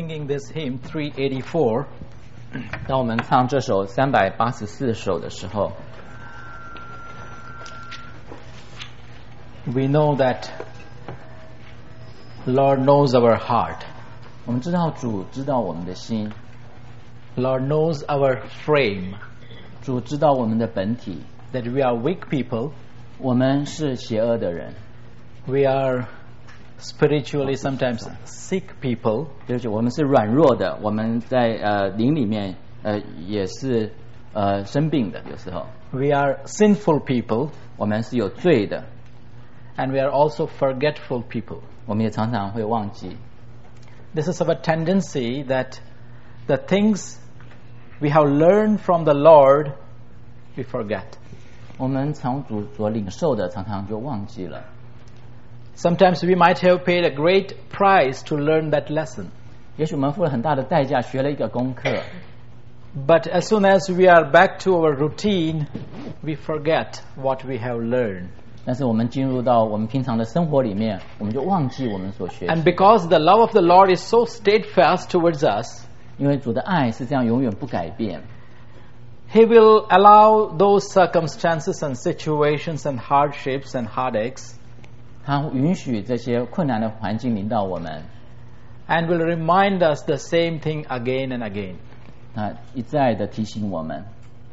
singing this hymn 384, 当我们唱这首384首的时候， we know that Lord knows our heart. 我们知道主知道我们的心， Lord knows our frame, 主知道我们的本体， that we are weak people. 我们是邪恶的人， We are spiritually sometimes sick people. 就是我们是软弱的，我们在灵里面也是生病的，有时候 We are sinful people, 我们是有罪的， and we are also forgetful people. 我们也常常会忘记。 This is our tendency that the things we have learned from the Lord, we forget. 我们从主所领受的，常常就忘记了。 Sometimes we might have paid a great price to learn that lesson. 也许我们付了很大的代价，学了一个功课， But as soon as we are back to our routine, we forget what we have learned. 但是我们进入到我们平常的生活里面，我们就忘记我们所学习 And because the love of the Lord is so steadfast towards us, 因为主的爱是这样永远不改变， He will allow those circumstances and situations and hardships and heartaches, 他允许这些困难的环境临到我们， and will remind us the same thing again and again. 他一再的提醒我们。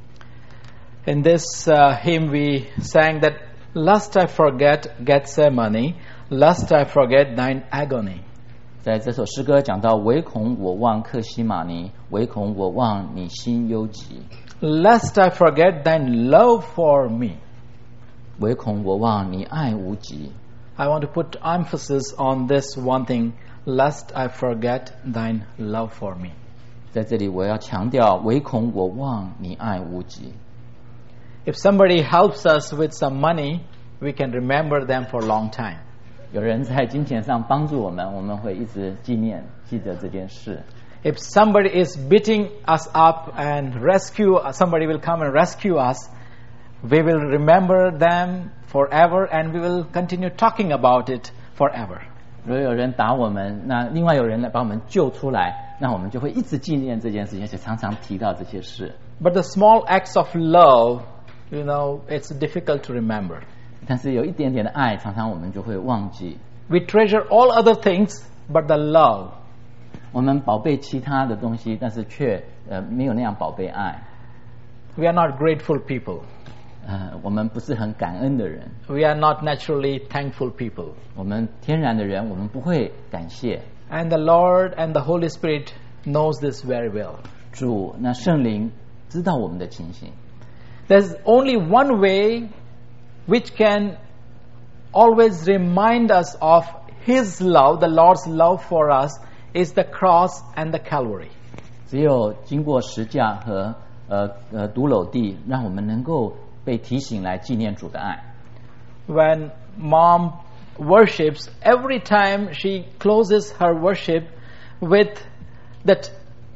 In this hymn we sang that, Lest I forget Gethsemane, lest I forget thine agony. 在这首诗歌讲到，唯恐我忘客西马尼，唯恐我忘你心忧急， Lest I forget thine love for me. 唯恐我忘你爱无极。 I want to put emphasis on this one thing, lest I forget thine love for me. 在这里我要强调，唯恐我忘你爱无极。 If somebody helps us with some money, we can remember them for a long time. 有人在金钱上帮助我们，我们会一直记得这件事。 If somebody is beating us up and somebody will come and rescue us, we will remember them forever and we will continue talking about it forever. 如果有人打我们，那另外有人来把我们救出来，那我们就会一直纪念这件事情，而且常常提到这些事。 But the small acts of love, it's difficult to remember. 但是有一点点的爱，常常我们就会忘记。 We treasure all other things, but the love. 我们宝贝其他的东西，但是却没有那样宝贝爱。 We are not grateful people. 我们不是很感恩的人， We are not naturally thankful people. 我们天然的人，我们不会感谢 And the Lord and the Holy Spirit knows this very well. 主。那圣灵知道我们的情形。 There's only one way which can always remind us of His love, the Lord's love for us, is the cross and the Calvary. 只有经过十架和独楼地，让我们能够被提醒来纪念主的爱。 When mom worships, every time she closes her worship with that,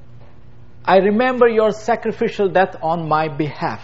I remember your sacrificial death on my behalf.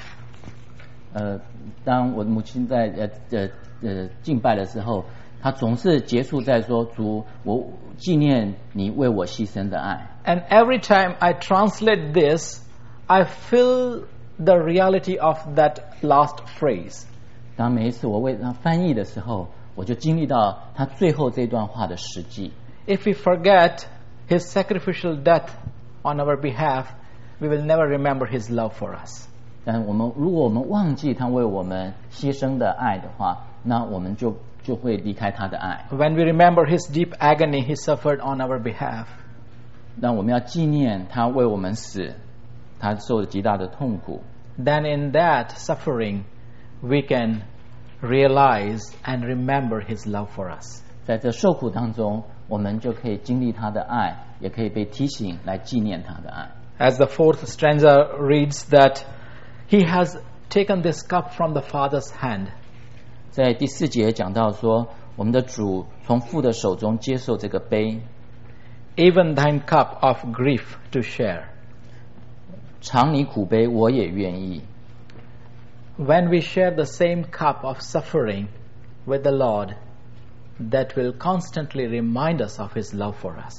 当我母亲在敬拜的时候，她总是结束在说：“主，我纪念你为我牺牲的爱。” And every time I translate this, I feel the reality of that last phrase. 当每一次我为她翻译的时候，我就经历到她最后这段话的实际。 If we forget His sacrificial death on our behalf, we will never remember His love for us. 但如果我们忘记他为我们牺牲的爱的话，那我们就会离开他的爱。 When we remember His deep agony He suffered on our behalf, 那我们要纪念他为我们死，他受了极大的痛苦。 then in that suffering, we can realize and remember His love for us. 在这受苦当中，我们就可以经历他的爱，也可以被提醒来纪念他的爱。 As the fourth stanza reads that He has taken this cup from the Father's hand. 在第4节讲到说，我们的主从父的手中接受这个杯， Even thine cup of grief to share. 尝你苦杯，我也愿意。 When we share the same cup of suffering with the Lord, that will constantly remind us of His love for us.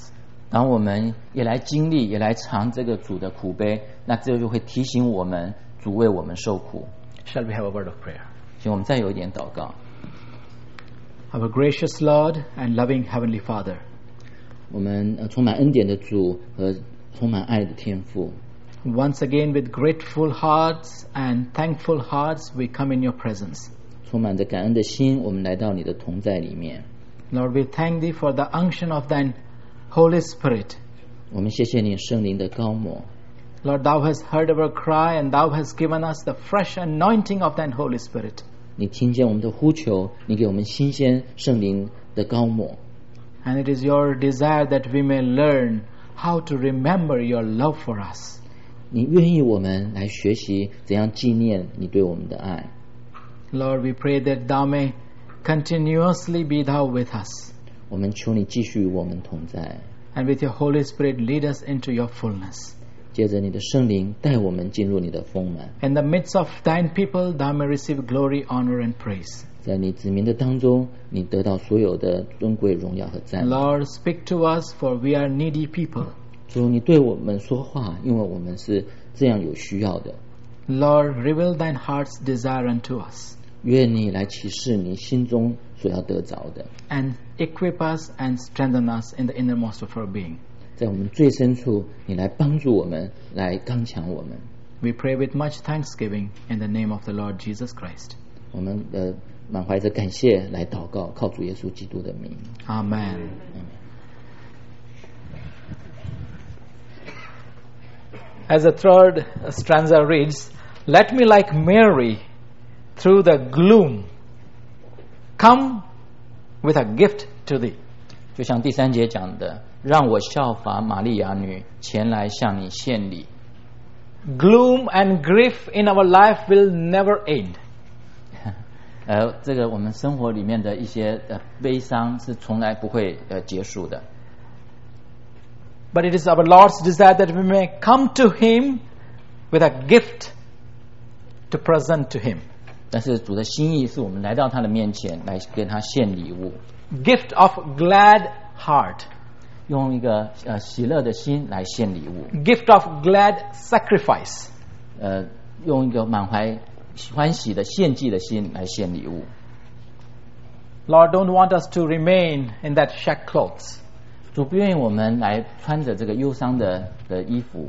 当我们也来经历，也来尝这个主的苦悲，那这就会提醒我们主为我们受苦。 Shall we have a word of prayer? 请我们再有一点祷告。 Our gracious Lord and loving Heavenly Father, 我们充满恩典的主和充满爱的天父， once again with grateful hearts and thankful hearts we come in your presence. 充满着感恩的心，我们来到你的同在里面。 Lord, we thank thee for the unction of thine Holy Spirit. 我们谢谢你圣灵的膏抹， Lord, thou hast heard our cry and thou hast given us the fresh anointing of thine Holy Spirit. 你听见我们的呼求，你给我们新鲜圣灵的膏抹。 And it is your desire that we may learn how to remember your love for us. 你愿意我们来学习怎样纪念你对我们的爱。 Lord, we pray that thou may continuously be thou with us, 我们求你继续与我们同在， and with your Holy Spirit lead us into your fullness. 借着你的圣灵带我们进入你的丰满。 In the midst of thine people, thou may receive glory, honor, and praise. 在你子民的当中，你得到所有的尊贵、荣耀和赞美。 Lord, speak to us, for we are needy people. 主，你对我们说话，因为我们是这样有需要的。 Lord, reveal thine heart's desire unto us, 愿你来启示你心中所要得着的， and equip us and strengthen us in the innermost of our being. 在我们最深处，你来帮助我们，来刚强我们。 We pray with much thanksgiving in the name of the Lord Jesus Christ. 我们满怀着感谢来祷告，靠主耶稣基督的名。 Amen. As the third stanza reads, let me like Mary through the gloom come with a gift to thee. 就像第3节讲的，让我效法玛利亚女前来向你献礼。 Gloom and grief in our life will never end. 这个我们生活里面的一些悲伤是从来不会结束的。 But it is our Lord's desire that we may come to Him with a gift to present to Him. 但是主的心意是我们来到他的面前，来给他献礼物， Gift of glad heart. 用一个喜乐的心来献礼物， Gift of glad sacrifice. 用一个满怀欢喜的献祭的心来献礼物。 Lord, don't want us to remain in that shack clothes. 主不愿意我们来穿着这个忧伤的衣服。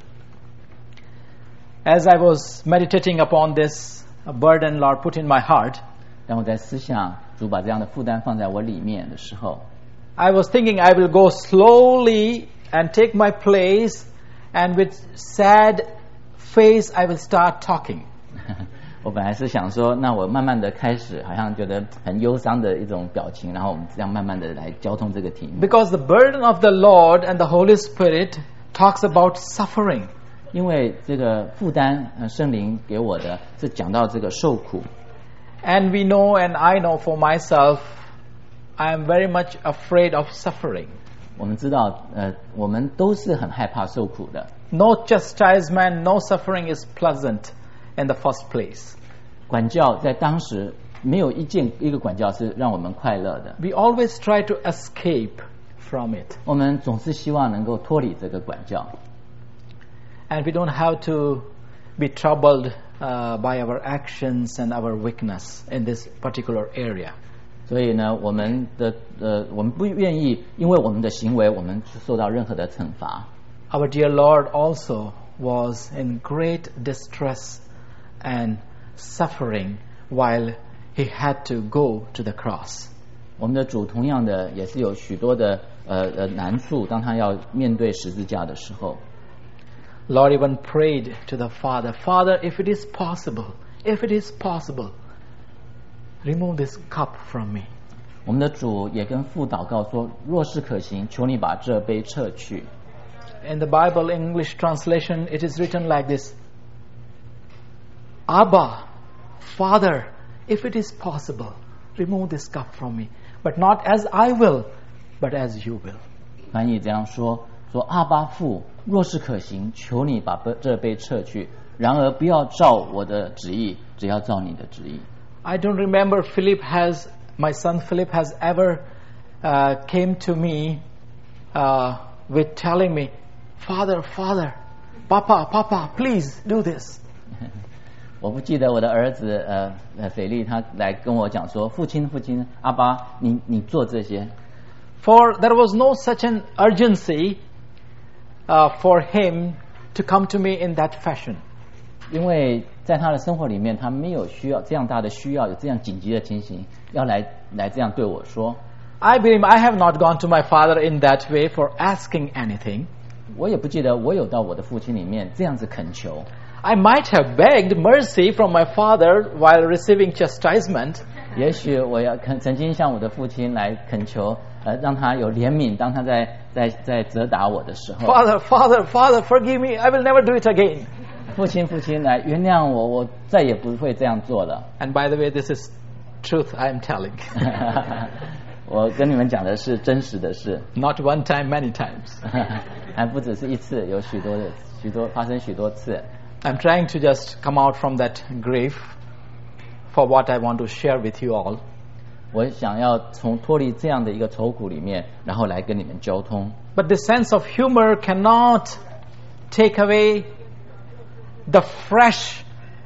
As I was meditating upon this burden Lord put in my heart, 当我在思想主把这样的负担放在我里面的时候， I was thinking I will go slowly and take my place, and with sad face I will start talking. 我本来是想说，那我慢慢的开始，好像觉得很忧伤的一种表情，然后我们这样慢慢的来交通这个题目。 Because the burden of the Lord and the Holy Spirit talks about suffering. 因为这个负担，圣灵给我的是讲到这个受苦。 And we know, and I know for myself, I am very much afraid of suffering. 我们知道，我们都是很害怕受苦的。 No chastisement, no suffering is pleasant in the first place. 管教在当时没有一个管教是让我们快乐的。 We always try to escape from it. 我们总是希望能够脱离这个管教。 And we don't have to be troubled by our actions and our weakness in this particular area. 所以呢，我们不愿意因为我们的行为，我们受到任何的惩罚。 Our dear Lord also was in great distress and suffering while he had to go to the cross. 我们的主同样的也是有许多的难处，当他要面对十字架的时候。 Lord even prayed to the Father, Father, if it is possible, remove this cup from me. 我们的主也跟父祷告说，若是可行，求你把这杯撤去。 In the Bible English translation, it is written like this: Abba, Father, if it is possible, remove this cup from me. But not as I will, but as you will. 翻译这样说阿爸父，若是可行，求你把这杯撤去。然而不要照我的旨意，只要照你的旨意。 I don't remember my son Philip has ever came to me with telling me, Father, Father, Papa, Papa, please do this. 我不记得我的儿子腓力他来跟我讲说，父亲，阿爸，你做这些。 For there was no such an urgency for him to come to me in that fashion. 因为在他的生活里面，他没有需要这样大的需要，有这样紧急的情形，要来这样对我说。 I believe I have not gone to my father in that way for asking anything. 我也不记得我有到我的父亲里面这样子恳求。 I might have begged mercy from my father while receiving chastisement. 也许我要曾经向我的父亲来恳求，让他有怜悯，当他在责打我的时候。 Father, Father, Father, forgive me. I will never do it again. 父亲，来原谅我，我再也不会这样做了。 And by the way, this is truth I am telling. 我跟你们讲的是真实的事。 Not one time, many times. 还不只是一次，有许多发生许多次。 I'm trying to just come out from that grief for what I want to share with you all. 我想要脱离这样的一个愁苦里面，然后来跟你们交通。 But the sense of humor cannot take away the fresh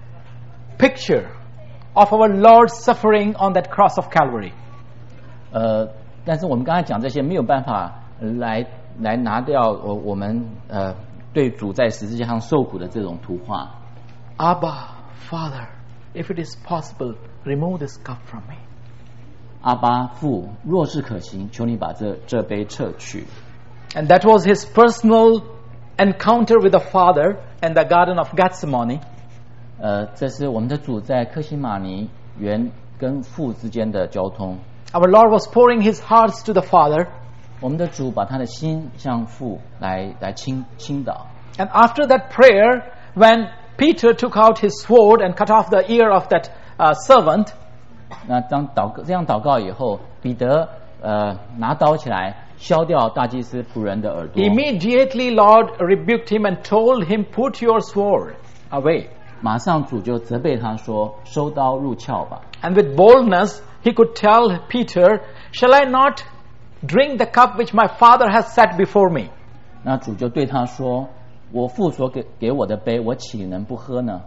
picture of our Lord's suffering on that cross of Calvary. 但是我们刚才讲这些没有办法来拿掉我们对主在十字架上受苦的这种图画。 Abba, Father, if it is possible, remove this cup from me. 阿爸父，若是可行，求你把这杯撤去。 And that was his personal encounter with the Father in the Garden of Gethsemane. 这是我们的主在客西马尼园跟父之间的交通。 Our Lord was pouring his heart to the Father. 我们的主把他的心向父来倾倒。 And after that prayer, when Peter took out his sword and cut off the ear of that servant, 那当这样祷告以后，彼得拿刀起来削掉大祭司仆人的耳朵。 Immediately, Lord rebuked him and told him, "Put your sword away." 马上主就责备他说：“收刀入鞘吧。” And with boldness, he could tell Peter, "Shall I not drink the cup which my Father has set before me?" 那主就对他说：“我父所给我的杯，我岂能不喝呢？”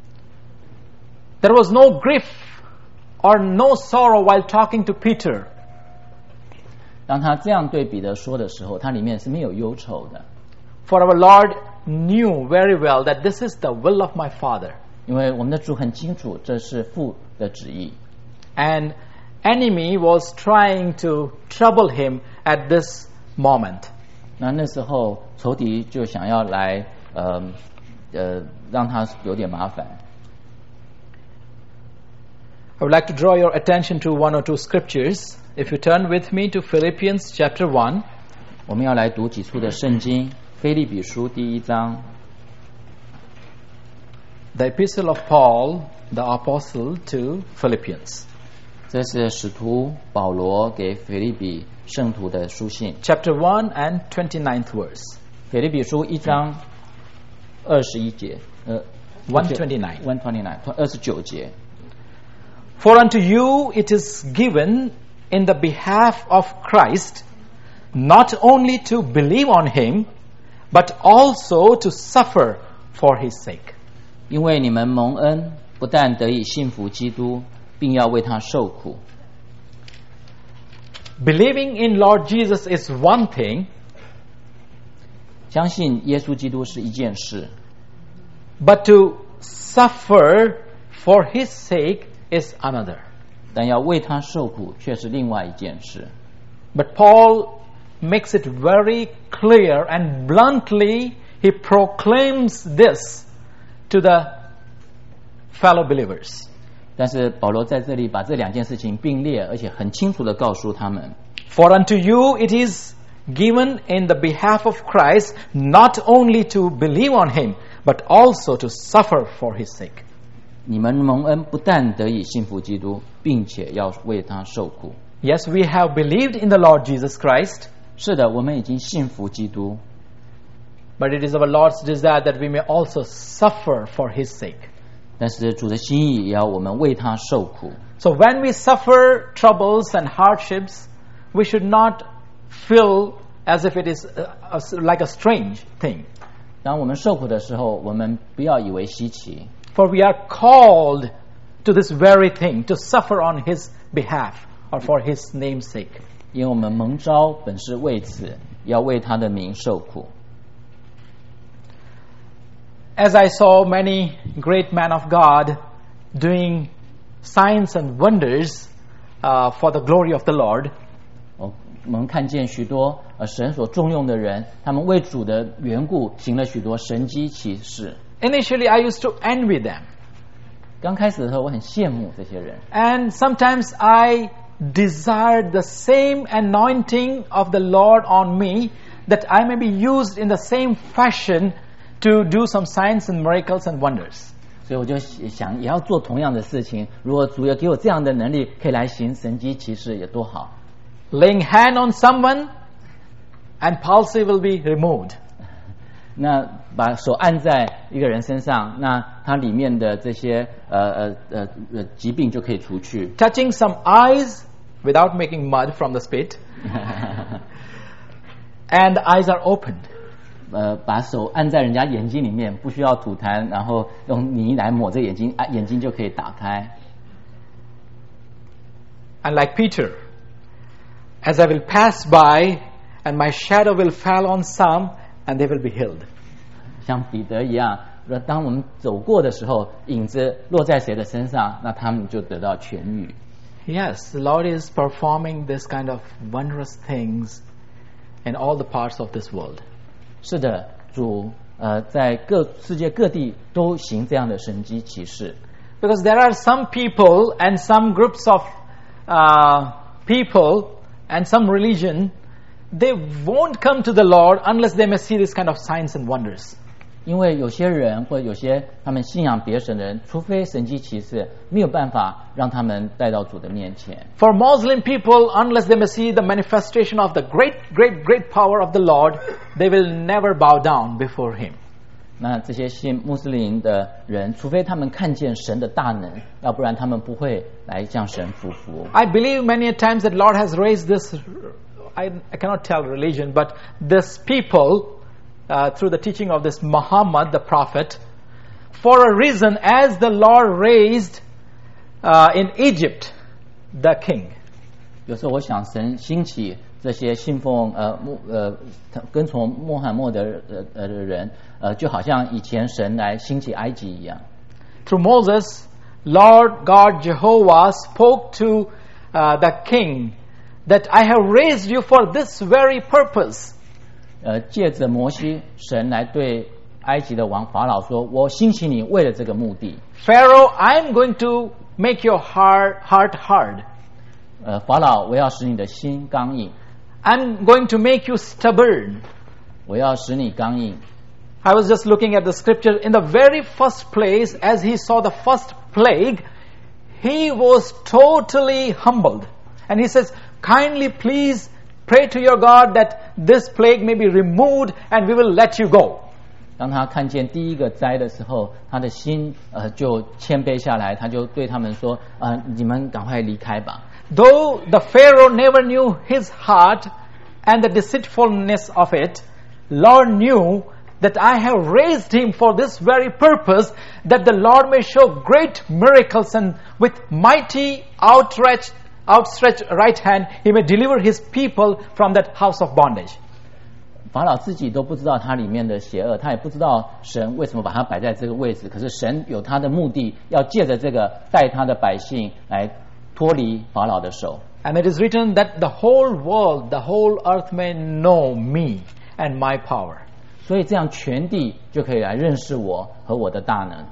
There was no grief or no sorrow while talking to Peter. 当他这样对彼得说的时候，他里面是没有忧愁的。 For our Lord knew very well that this is the will of my Father. 因为我们的主很清楚这是父的旨意。 And enemy was trying to trouble him at this moment. 那时候仇敌就想要来让他有点麻烦。 I would like to draw your attention to one or two scriptures. If you turn with me to Philippians chapter 1. 我们要来读几处的圣经，腓立比书第1章。 The epistle of Paul, the apostle to Philippians. 这是使徒保罗给腓立比圣徒的书信。 Chapter 1 and 29th verse. 腓立比书1章21节 129. 29节。 For unto you it is given in the behalf of Christ, not only to believe on him, but also to suffer for his sake. 因为你们蒙恩，不但得以信服基督，并要为他受苦。 Believing in Lord Jesus is one thing. 相信耶稣基督是一件事， But to suffer for his sake is another. 但要为他受苦却是另外一件事。 But Paul makes it very clear and bluntly he proclaims this to the fellow believers. 但是保罗在这里把这两件事情并列，而且很清楚地告诉他们。 For unto you it is given in the behalf of Christ not only to believe on him, but also to suffer for his sake. 你们蒙恩不但得以信服基督，并且要为他受苦。 Yes, we have believed in the Lord Jesus Christ. 是的，我们已经信服基督。 But it is our Lord's desire that we may also suffer for his sake. 但是主的心意也要我们为他受苦。 So when we suffer troubles and hardships, we should not feel as if it is like a strange thing. 当我们受苦的时候，我们不要以为稀奇， For we are called to this very thing, to suffer on His behalf or for His name's sake. 因为我们蒙召本是为此，要为他的名受苦。 As I saw many great men of God doing signs and wonders for the glory of the Lord, 我们看见许多神所重用的人，他们为主的缘故行了许多神迹奇事。 initially I used to envy them. 刚开始的时候，我很羡慕这些人， And sometimes I desired the same anointing of the Lord on me, that I may be used in the same fashion to do some signs and miracles and wonders. 所以我就想也要做同样的事情。如果主要给我这样的能力，可以来行神迹奇事，也多好。 Laying hand on someone and palsy will be removed. 那把手按在一个人身上，那他里面的这些疾病就可以除去。 Touching some eyes without making mud from the spit, and the eyes are opened. 把手按在人家眼睛里面，不需要吐痰，然后用泥来抹这眼睛，眼睛就可以打开。 And like Peter, as I will pass by, and my shadow will fall on some, and they will be healed. 像彼得一样，当我们走过的时候，影子落在谁的身上，那他们就得到痊愈。 Yes, the Lord is performing this kind of wondrous things in all the parts of this world. 是的，主在世界各地都行这样的神迹奇事。 Because there are some people and some groups of people and some religion, they won't come to the Lord unless they may see this kind of signs and wonders. 因为有些人或者有些他们信仰别神的人，除非神迹奇事，没有办法让他们带到主的面前。 For Muslim people, unless they may see the manifestation of the great power of the Lord, they will never bow down before Him. 那这些信穆斯林的人，除非他们看见神的大能，要不然他们不会来向神俯伏。 I believe many a times that Lord has raised this, I cannot tell religion, but this people, through the teaching of this Muhammad, the prophet, for a reason, as the Lord raised in Egypt the king. 有时候我想，神兴起这些信奉跟从穆罕默德的人，就好像以前神来兴起埃及一样。 Through Moses, Lord God Jehovah spoke to the king that I have raised you for this very purpose. 借着摩西，神来对埃及的王法老说：“我兴起你，为了这个目的。 Pharaoh, I'm going to make your heart hard. 法老，我要使你的心刚硬， I'm going to make you stubborn. 我要使你刚硬。” I was just looking at the scripture. In the very first place, as he saw the first plague, he was totally humbled. And he says, kindly please pray to your God that this plague may be removed and we will let you go. 当他看见第一个灾的时候，他的心就谦卑下来，他就对他们说：“你们赶快离开吧。” Though the Pharaoh never knew his heart and the deceitfulness of it, Lord knew that I have raised him for this very purpose, that the Lord may show great miracles, and with mighty outstretched right hand, he may deliver his people from that house of bondage. 法老自己都不知道他里面的邪恶，他也不知道神为什么把他摆在这个位置。可是神有他的目的，要借着这个带他的百姓来脱离法老的手。 And it is written that the whole world, the whole earth may know me and my power. 所以这样全地就可以来认识我和我的大能。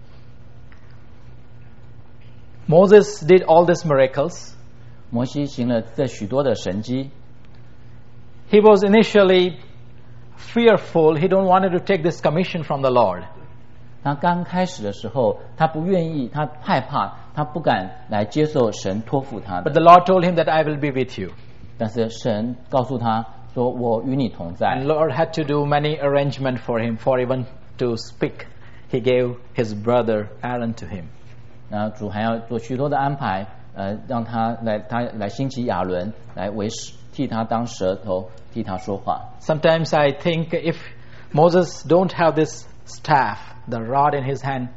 Moses did all these miracles. 摩西行了这许多的神迹， He was initially fearful. He don't wanted to take this commission from the Lord. 他刚开始的时候，他不愿意，他害怕，他不敢来接受神托付他 But 的。 the Lord told him that I will be with you. 但是神告诉他说：“我与你同在。” And Lord had to do many arrangement for him, for even to speak. He gave his brother Aaron to him. 然后主还要做许多的安排，让他来兴起亚伦来为替他当舌头，替他说话。 Sometimes I think if Moses don't have this staff, the rod in his hand,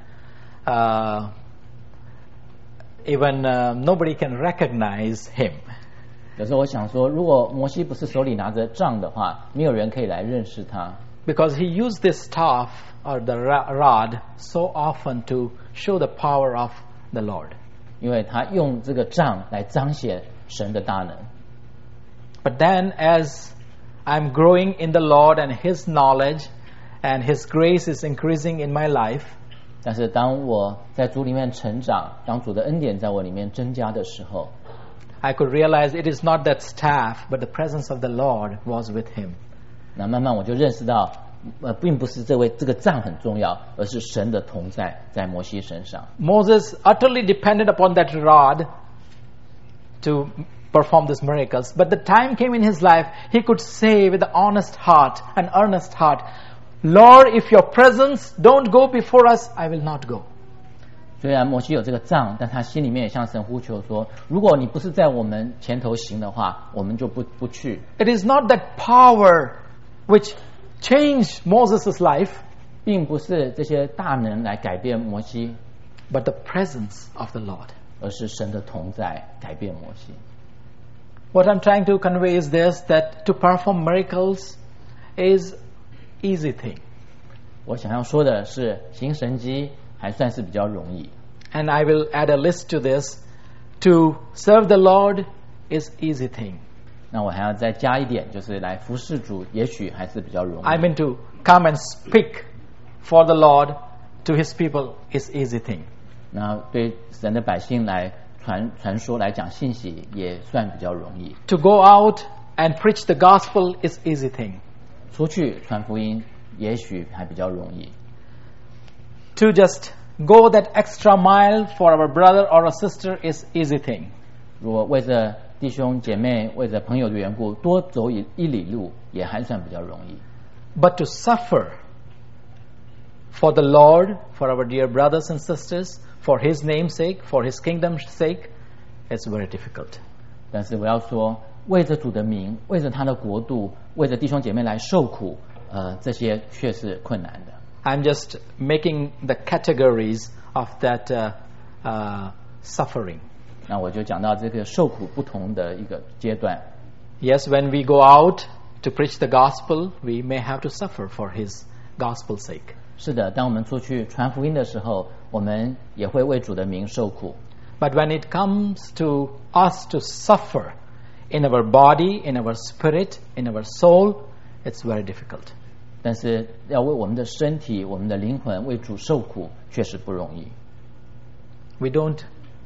even nobody can recognize him. 有时候我想说，如果摩西不是手里拿着杖的话，没有人可以来认识他， Because he used this staff or the rod so often to show the power of the Lord. 因为他用这个杖来彰显神的大能。 But then as I'm growing in the Lord and His knowledge and His grace is increasing in my life, 但是当我在主里面成长，当主的恩典在我里面增加的时候， I could realize it is not that staff, but the presence of the Lord was with him. 那慢慢我就认识到，并不是这个杖很重要，而是神的同在在摩西身上。 Moses utterly depended upon that rod to perform these miracles. But the time came in his life, he could say with an honest heart, an earnest heart, Lord, if your presence don't go before us, I will not go. 虽然摩西有这个杖，但他心里面也向神呼求说：如果你不是在我们前头行的话，我们就不去。 It is not that power which changed Moses' life, 并不是这些大能来改变摩西， but the presence of the Lord. 而是神的同在改变摩西。 What I'm trying to convey is this, that to perform miracles is easy thing. 我想要说的是，行神迹还算是比较容易。 And I will add a list to this. To serve the Lord is easy thing. 那我还要再加一点，就是来服侍主，也许还是比较容易。 I mean to come and speak for the Lord to His people is easy thing. 那对神的百姓来传说来讲信息，也算比较容易。 To go out and preach the gospel is easy thing. 出去传福音，也许还比较容易。 To just go that extra mile for our brother or a sister is easy thing. 如果为着弟兄姐妹、为着朋友的缘故，多走1里路，也还算比较容易。 But to suffer for the Lord, for our dear brothers and sisters, for His name's sake, for His kingdom's sake, it's very difficult. 但是我要说，为着主的名，为着他的国度，为着弟兄姐妹来受苦，这些却是困难的。 I'm just making the categories of that suffering. 那我就讲到这个受苦不同的一个阶段。 Yes, when we go out to preach the gospel, we may have to suffer for His gospel's sake. 是的，当我们出去传福音的时候，我们也会为主的名受苦。 But when it comes to us to suffer in our body, in our spirit, in our soul, it's very difficult. 但是要为我们的身体、我们的灵魂为主受苦，确实不容易。 We don't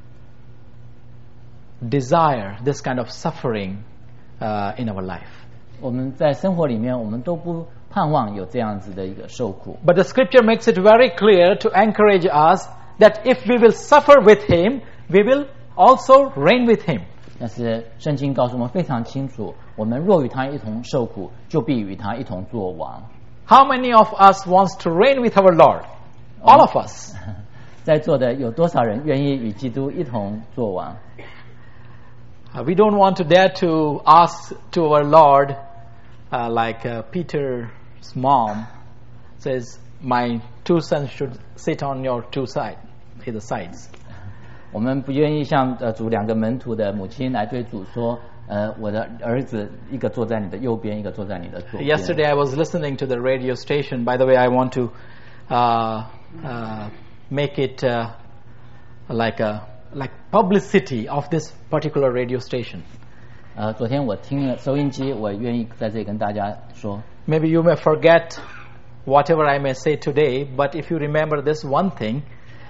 desire this kind of suffering in our life. 我们在生活里面，我们都不盼望有这样子的一个受苦。 But the scripture makes it very clear to encourage us that if we will suffer with Him, we will also reign with Him. 但是圣经告诉我们非常清楚，我们若与他一同受苦，就必与他一同作王。 How many of us wants to reign with our Lord? All of us. 在座的有多少人愿意与基督一同作王？ We don't want to dare to ask to our Lord, like Peter's mom says, my 2 sons should sit on your 2 either sides. 我们不愿意像主2个门徒的母亲来对主说，我的儿子一个坐在你的右边，一个坐在你的左边。 Yesterday I was listening to the radio station. By the way, I want to make it like publicity of this particular radio station. 昨天我听了收音机，我愿意在这里跟大家说。 Maybe you may forget whatever I may say today, but if you remember this one thing,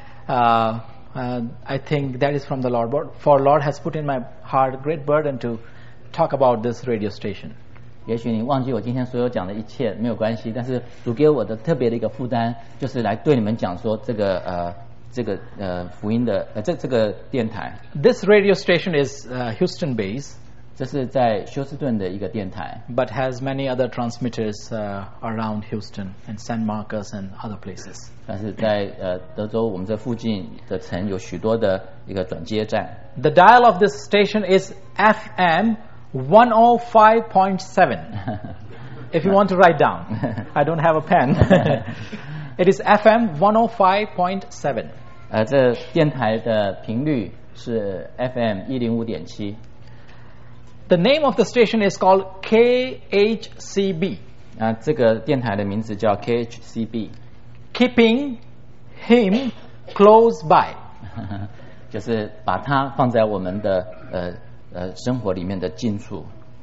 I think that is from the Lord. For Lord has put in my heart a great burden to talk about this radio station. 也许你忘记我今天所有讲的一切没有关系，但是主给我的特别的一个负担，就是来对你们讲说这个福音的这个电台。 This radio station is Houston based, 这是在休斯顿的一个电台， but has many other transmitters around Houston and San Marcos and other places. 但是在德州我们这附近的城有许多的一个转接站。 The dial of this station is FM 105.7. If you want to write down. I don't have a pen. It is FM 105.7. 这电台的频率是 FM 105.7。 The name of the station is called KHCB. 这个电台的名字叫 KHCB。 Keeping Him close by. 就是把它放在我们的生活里面的近处。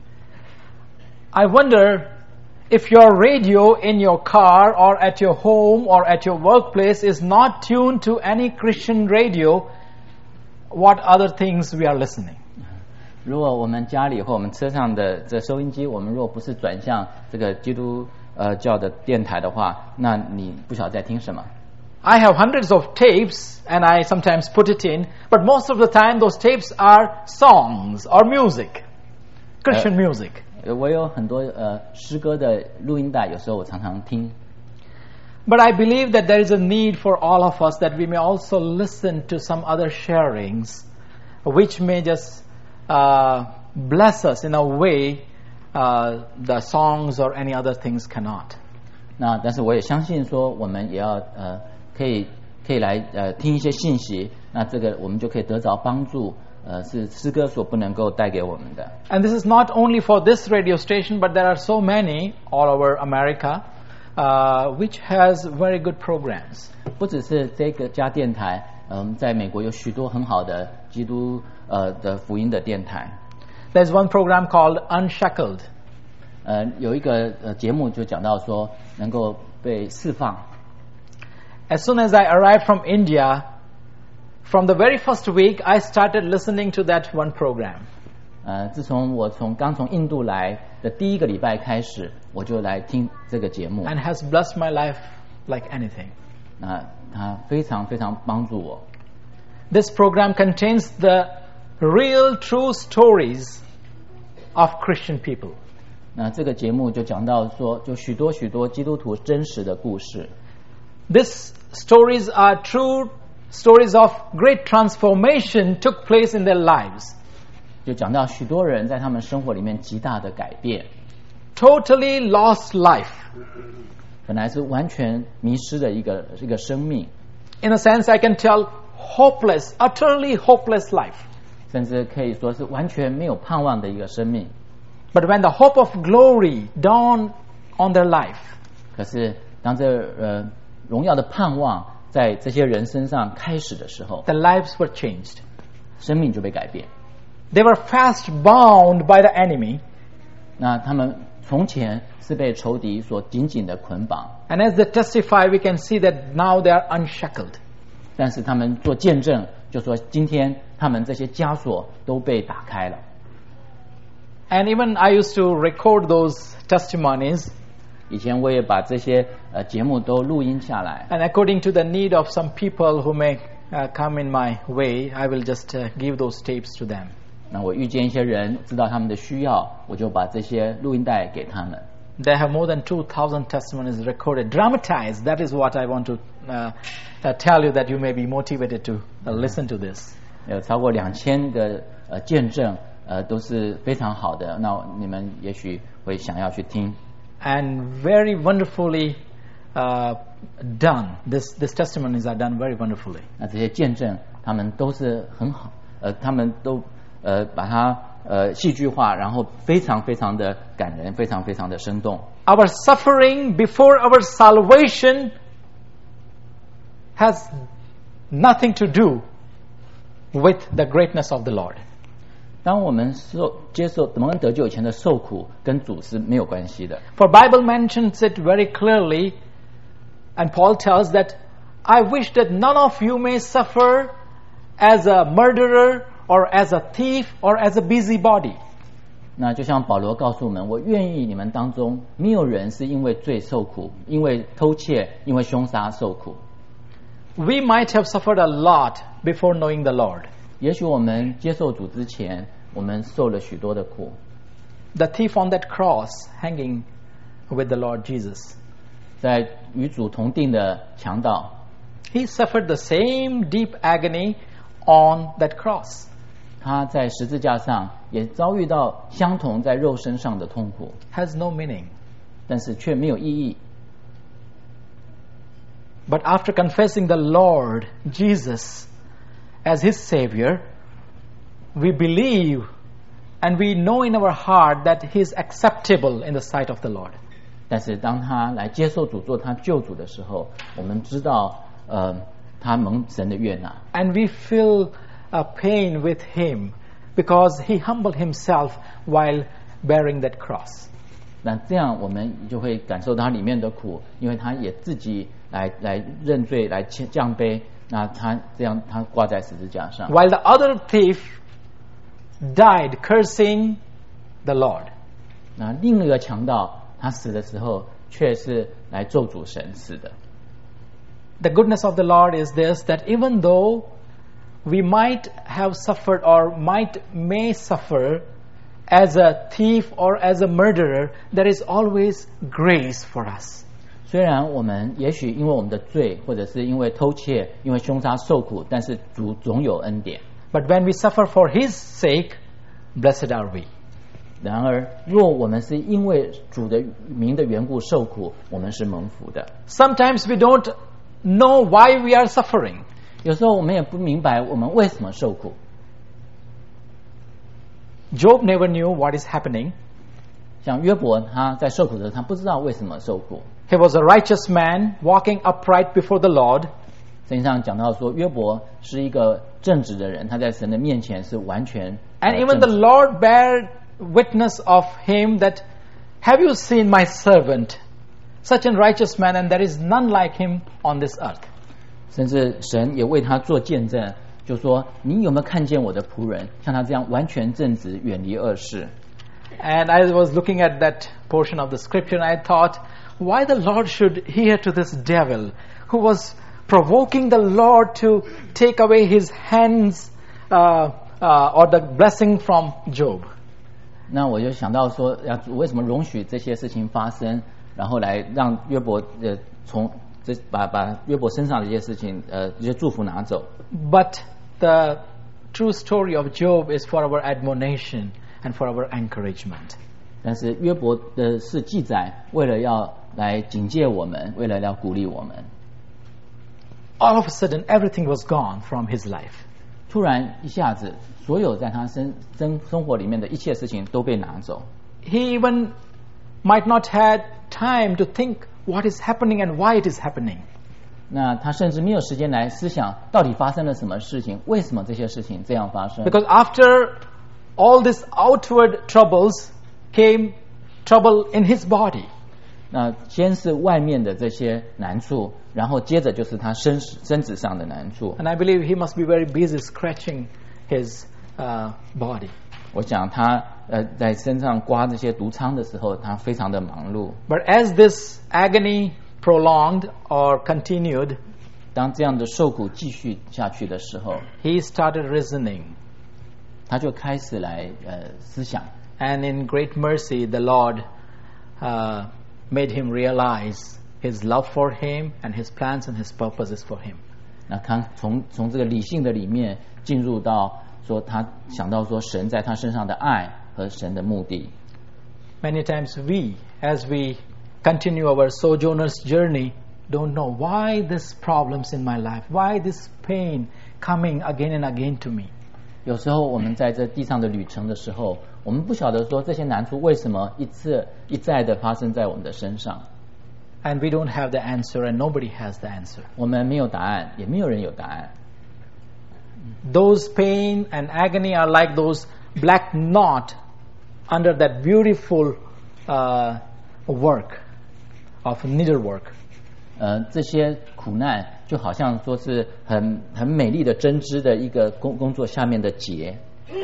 I wonder if your radio in your car or at your home or at your workplace is not tuned to any Christian radio, what other things we are listening? 如果我们家里或我们车上的这收音机，我们若不是转向这个基督教的电台的话，那你不晓得在听什么。 I have hundreds of tapes and I sometimes put it in, but most of the time those tapes are songs or music, Christian music. 我有很多诗歌的录音带，有时候我常常听。 But I believe that there is a need for all of us that we may also listen to some other sharings, which may just bless us in a way the songs or any other things cannot. 那但是我也相信说，我们也要可以来听一些信息，那这个我们就可以得着帮助。是诗歌所不能够带给我们的。 And this is not only for this radio station, but there are so many all over America, which has very good programs. 不只是这个家电台，在美国有许多很好的基督的福音的电台。 There's one program called Unshackled. 有一个节目就讲到说能够被释放。 As soon as I arrived from India,From the very first week, I started listening to that one program. 自从我刚从印度来的第一个礼拜开始，我就来听这个节目。 And has blessed my life like anything. 它非常非常帮助我。 This program contains the real, true stories of Christian people. 那这个节目就讲到说，就许多许多基督徒真实的故事。 These stories are true.Stories of great transformation took place in their lives. 就讲到许多人在他们生活里面极大的改变。 Totally lost life. 本来是完全迷失的一个生命。 In a sense, I can tell hopeless, utterly hopeless life. 甚至可以说是完全没有盼望的一个生命。 But when the hope of glory dawned on their life, 可是当这荣耀的盼望在这些人身上开始的时候 their lives were changed. 生命就被改变。 They were fast bound by the enemy. 那他们从前是被仇敌所紧紧的捆绑。 And as they testify, we can see that now they are unshackled. 但是他们做见证，就说今天他们这些枷锁都被打开了。 And even I used to record those testimonies. 以前我也把这些节目都录音下来。 And according to the need of some people who may come in my way, I will just give those tapes to them. 那我遇见一些人，知道他们的需要，我就把这些录音带给他们。 They have more than 2,000 testimonies recorded, dramatized. That is what I want to tell you, that you may be motivated to listen to this. 有超过2000个见证，都是非常好的。那你们也许会想要去听。 And very wonderfully done. These testimonies are done very wonderfully. 那这些见证，他们都是很好，他们都把它戏剧化，然后非常非常的感人，非常非常的生动。 Our suffering before our salvation has nothing to do with the greatness of the Lord. 当我们接受蒙恩得救以前的受苦，跟主是没有关系的。 For Bible mentions it very clearly, and Paul tells that, I wish that none of you may suffer as a murderer or as a thief or as a busybody. 那就像保罗告诉我们，我愿意你们当中没有人是因为罪受苦，因为偷窃，因为凶杀受苦。 We might have suffered a lot before knowing the Lord. 也许我们接受主之前，我们受了许多的苦。 The thief on that cross hanging with the Lord Jesus. 在与主同定的强盗 He suffered the same deep agony on that cross. 他在十字架上也遭遇到相同在肉身上的痛苦， has no meaning. 但是却没有意义。 But after confessing the Lord Jesus as His Savior, we believe and we know in our heart that He is acceptable in the sight of the Lord. 但是当他来接受主做他救主的时候，我们知道，他蒙神的悦纳， And we feel a pain with Him because He humbled Himself while bearing that cross. 那这样我们就会感受到他里面的苦，因为他也自己来认罪，来降卑。那他这样，他挂在十字架上。 While the other thief died cursing the Lord. 那另一个强盗，他死的时候却是来咒诅神死的。 The goodness of the Lord is this, that even though we might have suffered or may suffer as a thief or as a murderer, there is always grace for us. 虽然我们也许因为我们的罪，或者是因为偷窃、因为凶杀受苦，但是主总有恩典。 But when we suffer for His sake, blessed are we. 然而，若我们是因为主的名的缘故受苦，我们是蒙福的。 Sometimes we don't know why we are suffering. 有时候我们也不明白我们为什么受苦。 Job never knew what is happening. 像约伯，他在受苦的时候，他不知道为什么受苦。 He was a righteous man walking upright before the Lord. 圣经上讲到说，约伯是一个正直的人，他在神的面前是完全 And even 正 the 直 Lord bare witness of him that, have you seen my servant, such a righteous man, and there is none like him on this earth. 甚至神也为他做见证，就说你有没有看见我的仆人，像他这样完全正直，远离恶事。 And I was looking at that portion of the scripture and I thought, why the Lord should hear to this devil who was provoking the Lord to take away his hands or the blessing from Job. 那我就想到说，为什么容许这些事情发生，然后来让约伯从把约伯身上的这些事情这些祝福拿走。 But the true story of Job is for our admonition and for our encouragement. 但是约伯的是记载，为了要来警戒我们，为了要鼓励我们。 All of a sudden, everything was gone from his life. 突然一下子，所有在他生活里面的一切事情都被拿走。 He even might not had time to think what is happening and why it is happening. 那他甚至没有时间来思想到底发生了什么事情，为什么这些事情这样发生。 Because after all these outward troubles came trouble in his body. 那先是外面的这些难处，然后接着就是他身子上的难处。 And I believe he must be very busy scratching his body. 我想他在身上刮这些毒疮的时候，他非常的忙碌。 But as this agony prolonged or continued, 当这样的受苦继续下去的时候， he started reasoning. 他就开始来思想。 And in great mercy, the Lord made him realize his love for him and his plans and his purposes for him. 那他从这个理性的里面进入到说，他想到说神在他身上的爱和神的目的。 Many times we, as we continue our sojourner's journey, don't know why these problems in my life, why this pain coming again and again to me. 有时候我们在这地上的旅程的时候，我们不晓得说这些难处为什么一再的发生在我们的身上。 And we don't have the answer and nobody has the answer. 我们没有答案，也没有人有答案。 Those pain and agony are like those black knot under that beautiful work of needlework. 这些苦难就好像说是很美丽的针织的一个工作下面的结。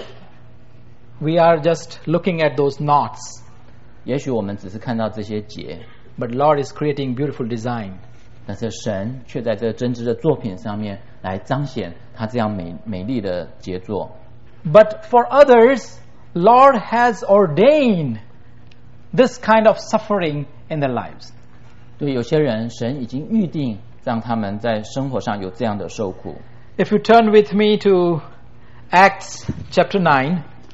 We are just looking at those knots. 也许我们只是看到这些结， But Lord is creating beautiful design. 但是神却在这个针织的作品上面来彰显他这样美丽的杰作。 But for others, Lord has ordained this kind of suffering in their lives. 对有些人，神已经预定让他们在生活上有这样的受苦。 If you turn with me to Acts chapter 9.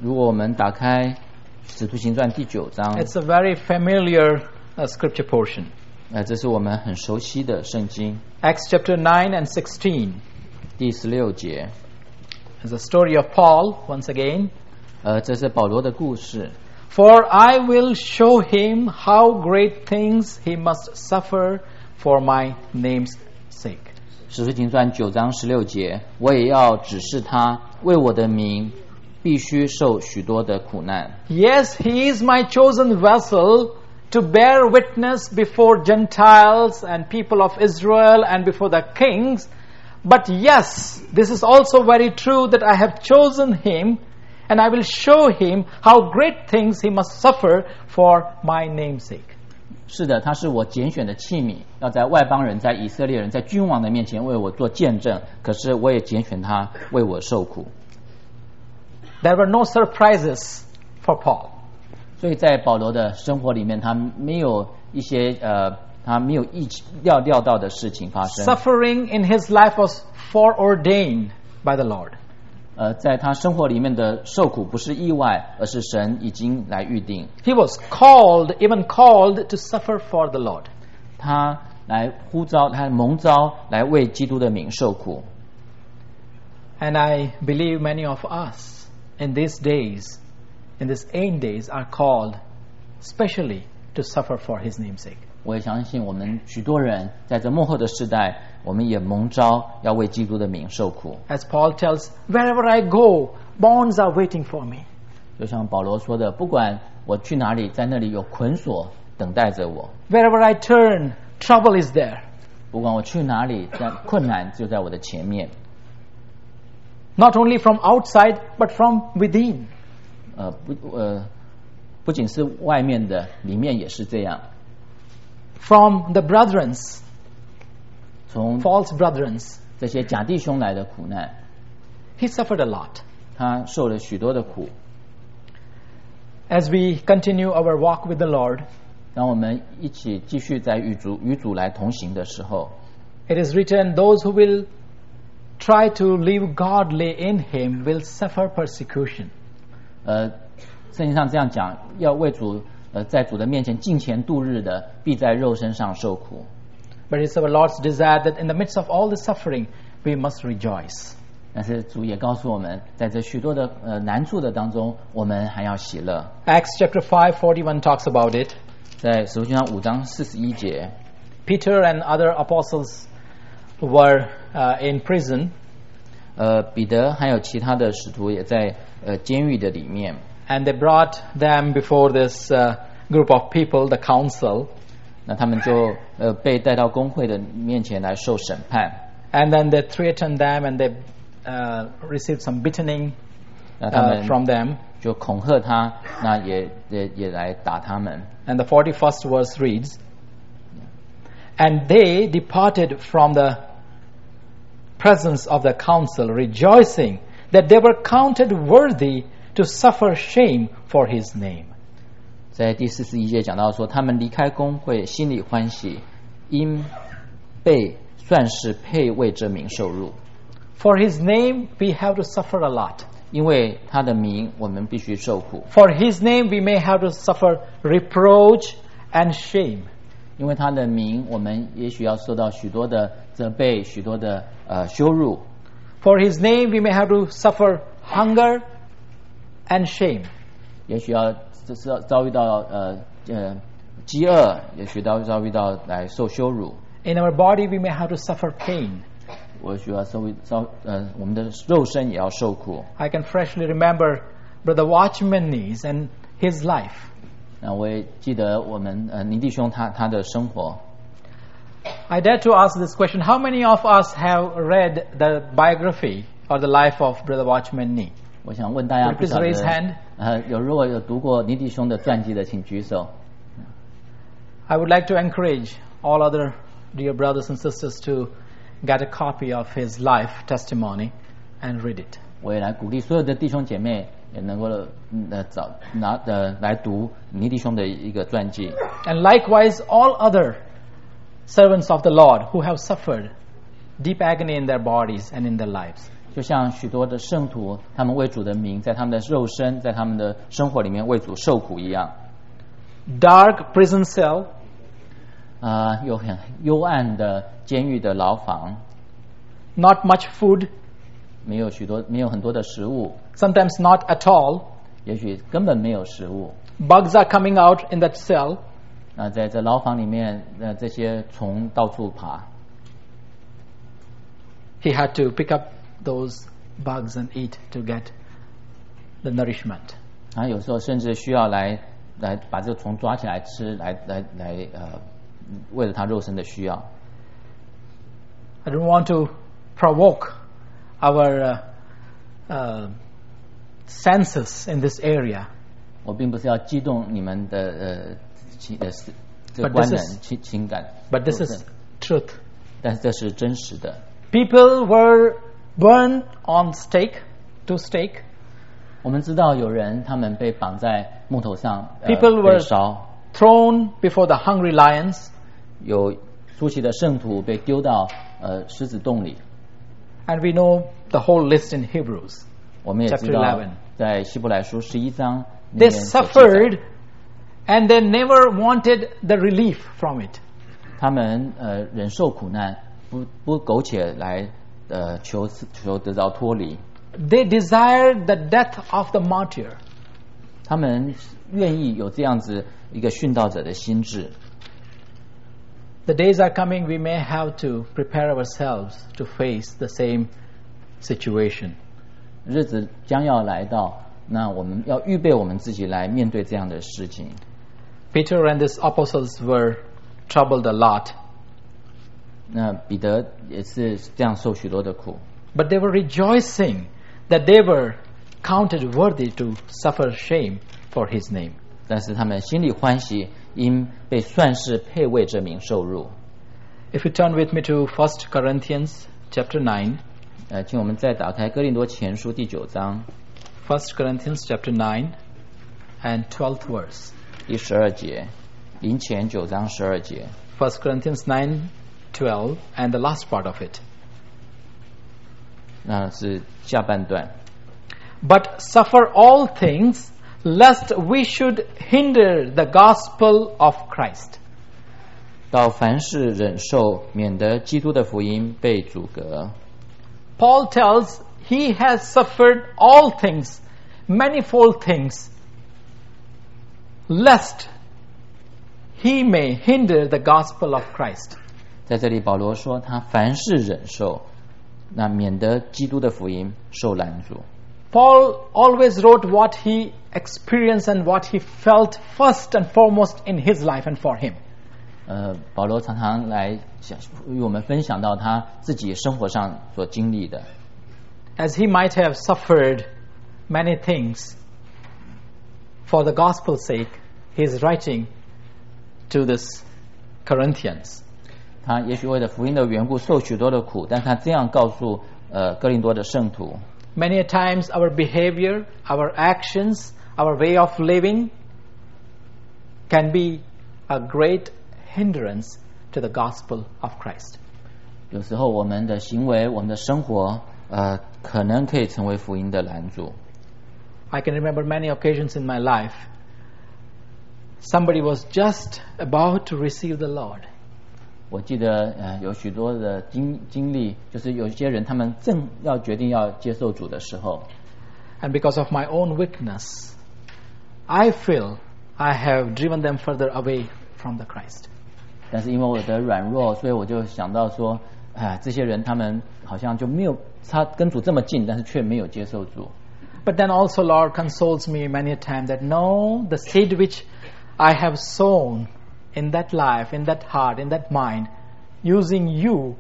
如果我们打开《使徒行传》第9章， it's a very familiar scripture portion. 这是我们很熟悉的圣经 Acts chapter 9 and 16 第16节。 is the story of Paul once again. 这是保罗的故事。 For I will show him how great things he must suffer for my name's sake. 使徒行传9章16节，我也要指示他，为我的名必须受许多的苦难。 Yes, he is my chosen vessel to bear witness before Gentiles and people of Israel and before the kings. But yes, this is also very true that I have chosen him and I will show him how great things he must suffer for my name's sake. 是的，他是我拣选的器皿，要在外邦人、在以色列人、在君王的面前为我做见证。可是我也拣选他为我受苦。 There were no surprises for Paul. 所以在保罗的生活里面，他没有一些他没有料到的事情发生。 Suffering in his life was foreordained by the Lord. 在他生活里面的受苦不是意外，而是神已经来预定。 He was called, even called to suffer for the Lord. 他来呼召，他蒙召来为基督的名受苦。 And I believe many of us in these days, in these end days, are called specially to suffer for his name's sake. 我也相信我们许多人在这末后的世代，我们也蒙召要为基督的名受苦。 As Paul tells, wherever I go, bonds are waiting for me. 就像保罗说的，不管我去哪里，在那里有捆锁等待着我。 Wherever I turn, trouble is there. 不管我去哪里，在困难就在我的前面。 Not only from outside, but from within. 不仅是外面的，里面也是这样。 From the brethren, 从 false brethren, 这些假弟兄来的苦难， he suffered a lot. 他受了许多的苦。 As we continue our walk with the Lord, 当我们一起继续在与主来同行的时候， it is written, those who will try to live godly in him will suffer persecution. 圣经上这样讲，要为主在主的面前敬虔度日的，必在肉身上受苦。 But it's our Lord's desire that in the midst of all the suffering, we must rejoice. 但是主也告诉我们，在这许多的难处的当中，我们还要喜乐。 Acts chapter 5:41 talks about it. 在使徒行传5章41节， Peter and other apostles were in prison, 彼得还有其他的使徒也在监狱的里面。 and they brought them before this group of people, the council. 那他们就被带到公会的面前来受审判。 And then they threatened them and they received some beating 那他们 from them. 就恐吓他，那也来打他们。 And the 41st verse reads, And they departed from the presence of the council, rejoicing that they were counted worthy to suffer shame for his name. 在第41节讲到说，他们离开公会，心里欢喜，因被算是配为这名受辱。 For his name we have to suffer a lot. 因为他的名，我们必须受苦。 For his name we may have to suffer reproach and shame. 因为他的名，我们也许要受到许多的责备，许多的羞辱。 For his name we may have to suffer hunger and shame. 也许要遭遇到饥饿，也许遭遇到来受羞辱。 In our body we may have to suffer pain. 我需要我们的肉身也要受苦。 I can freshly remember Brother Watchman and his life. 那我也记得我们倪弟兄他的生活。 I dare to ask this question, how many of us have read the biography or the life of Brother Watchman Nee? 我想问大家， Please raise hand. 如果有读过倪弟兄的传记的，请举手。 I would like to encourage all other dear brothers and sisters to get a copy of his life testimony and read it. 我也来鼓励所有的弟兄姐妹也能够来读倪弟兄的一个传记。 And likewise all other servants of the Lord who have suffered deep agony in their bodies and in their lives. 就像许多的圣徒，他们为主的名，在他们的肉身，在他们的生活里面为主受苦一样。 Dark prison cell, 有很幽暗的监狱的牢房， not much food, 没有很多的食物， sometimes not at all. 也许根本没有食物。 Bugs are coming out in that cell. 那在这牢房里面，这些虫到处爬， He had to pick up those bugs and eat to get the nourishment. 他有时候甚至需要来把这个虫抓起来吃，为了他肉身的需要。 I don't want to provoke our senses in this area. 我并不是要激动你们的这个官能情感， But this is truth. 但是这是真实的。 People were burned on stake, to stake. 我们知道有人他们被绑在木头上， People 被 were 烧。 thrown before the hungry lions. 有初期的圣徒被丢到狮子洞里。 And we know the whole list in Hebrews. 我们也知 Chapter 道 11. 在希伯来书11章里 They 面所记载 suffered and they never wanted the relief from it. 他们忍受苦难，不苟且来求得到脱离。 They desired the death of the martyr. 他们愿意有这样子一个殉道者的心智。 The days are coming we may have to prepare ourselves to face the same situation. 日子将要来到，那我们要预备我们自己来面对这样的事情。 Peter and his apostles were troubled a lot, 那彼得也是这样受许多的苦， but they were rejoicing that they were counted worthy to suffer shame for his name. 但是他们心里欢喜，因被算是配为这名受辱。 If you turn with me to 1 Corinthians chapter 9, 请我们再打开哥林多前书第9章 1 Corinthians chapter 9 and 12th verse. 第12节，林前9章12节。 1 Corinthians 9:12 and the last part of it. 那是下半段。 But suffer all things, lest we should hinder the gospel of Christ. 到凡事忍受，免得基督的福音被阻隔。 Paul tells he has suffered all things, manifold things, lest he may hinder the gospel of Christ. 在这里，保罗说他凡事忍受，那免得基督的福音受拦阻。 Paul always wrote what he experienced and what he felt first and foremost in his life and for him. 保罗常常来与我们分享到他自己生活上所经历的。 As he might have suffered many things for the gospel's sake, he is writing to this Corinthians. 他也许为了福音的缘故受许多的苦，但他这样告诉哥林多的圣徒。 Many a times our behavior, our actions, our way of living can be a great hindrance to the gospel of Christ. 有时候我们的行为，我们的生活，可能可以成为福音的拦阻。 I can remember many occasions in my life. Somebody was just about to receive the Lord. 我记得有许多的经历，就是有些人他们正要决定要接受主的时候， And because of my own weakness, I feel I have driven them further away from the Christ. 但是因为我的软弱，所以我就想到说，这些人他们好像就没有他跟主这么近，但是却没有接受主。 But then also Lord consoles me many a time that no, the seed which I have sown in that life, in that heart, in that mind, using you,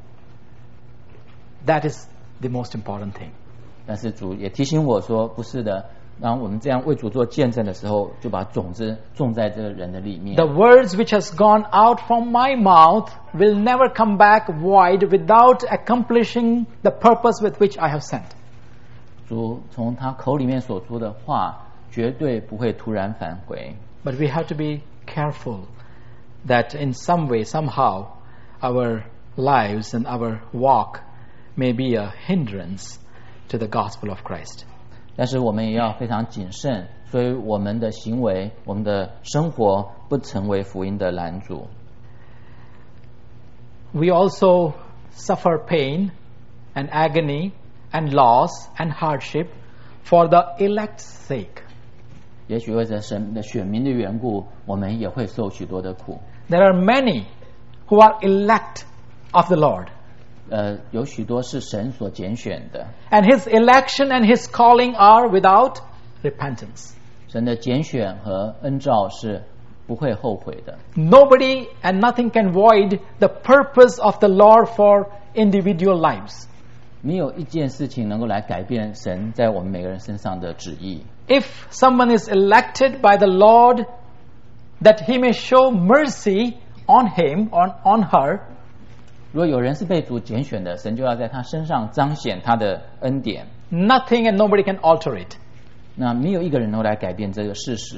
that is the most important thing. 但是主也提醒我说，不是的。当我们这样为主做见证的时候，就把种子种在这个人的里面。 The words which has gone out from my mouth will never come back void without accomplishing the purpose with which I have sent. 主从他口里面所说的话，绝对不会突然返回。 But we have to be careful that in some way, somehow, our lives and our walk may be a hindrance to the gospel of Christ. 但是我们也要非常谨慎，所以我们的行为、我们的生活不成为福音的拦阻。 We also suffer pain and agony and loss and hardship for the elect's sake. 也许为着神的选民的缘故，我们也会受许多的苦。 There are many who are elect of the Lord. 有许多是神所拣选的， And his election and his calling are without repentance. 神的拣选和恩召是不会后悔的。 Nobody and nothing can void the purpose of the Lord for individual lives. 没有一件事情能够来改变神在我们每个人身上的旨意。 If someone is elected by the Lord, that he may show mercy on him, on her, 如果有人是被主拣选的，神就要在他身上彰显他的恩典。 nothing and nobody can alter it. 那没有一个人能够来改变这个事实。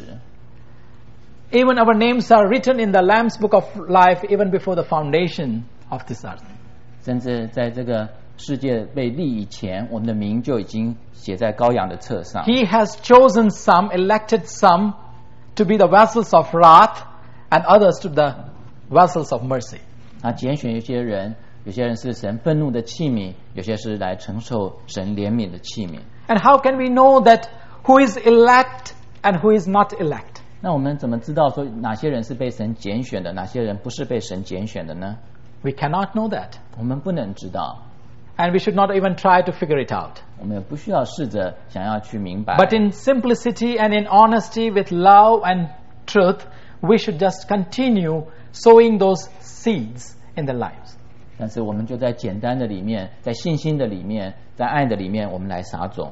Even our names are written in the Lamb's Book of Life even before the foundation of this earth. 甚至在这个世界被立以前，我们的名就已经写在羔羊的册上。 He has chosen some, elected some to be the vessels of wrath and others to the vessels of mercy. 他拣选一些人，有些人是神愤怒的器皿，有些是来承受神怜悯的器皿。 And how can we know that who is elect and who is not elect? 那我们怎么知道说哪些人是被神拣选的，哪些人不是被神拣选的呢？ We cannot know that. 我们不能知道， And we should not even try to figure it out. 我们也不需要试着想要去明白。 But in simplicity and in honesty with love and truth, we should just continue sowing those seeds in their lives. 但是我们就在简单的里面，在信心的里面，在爱的里面，我们来撒种。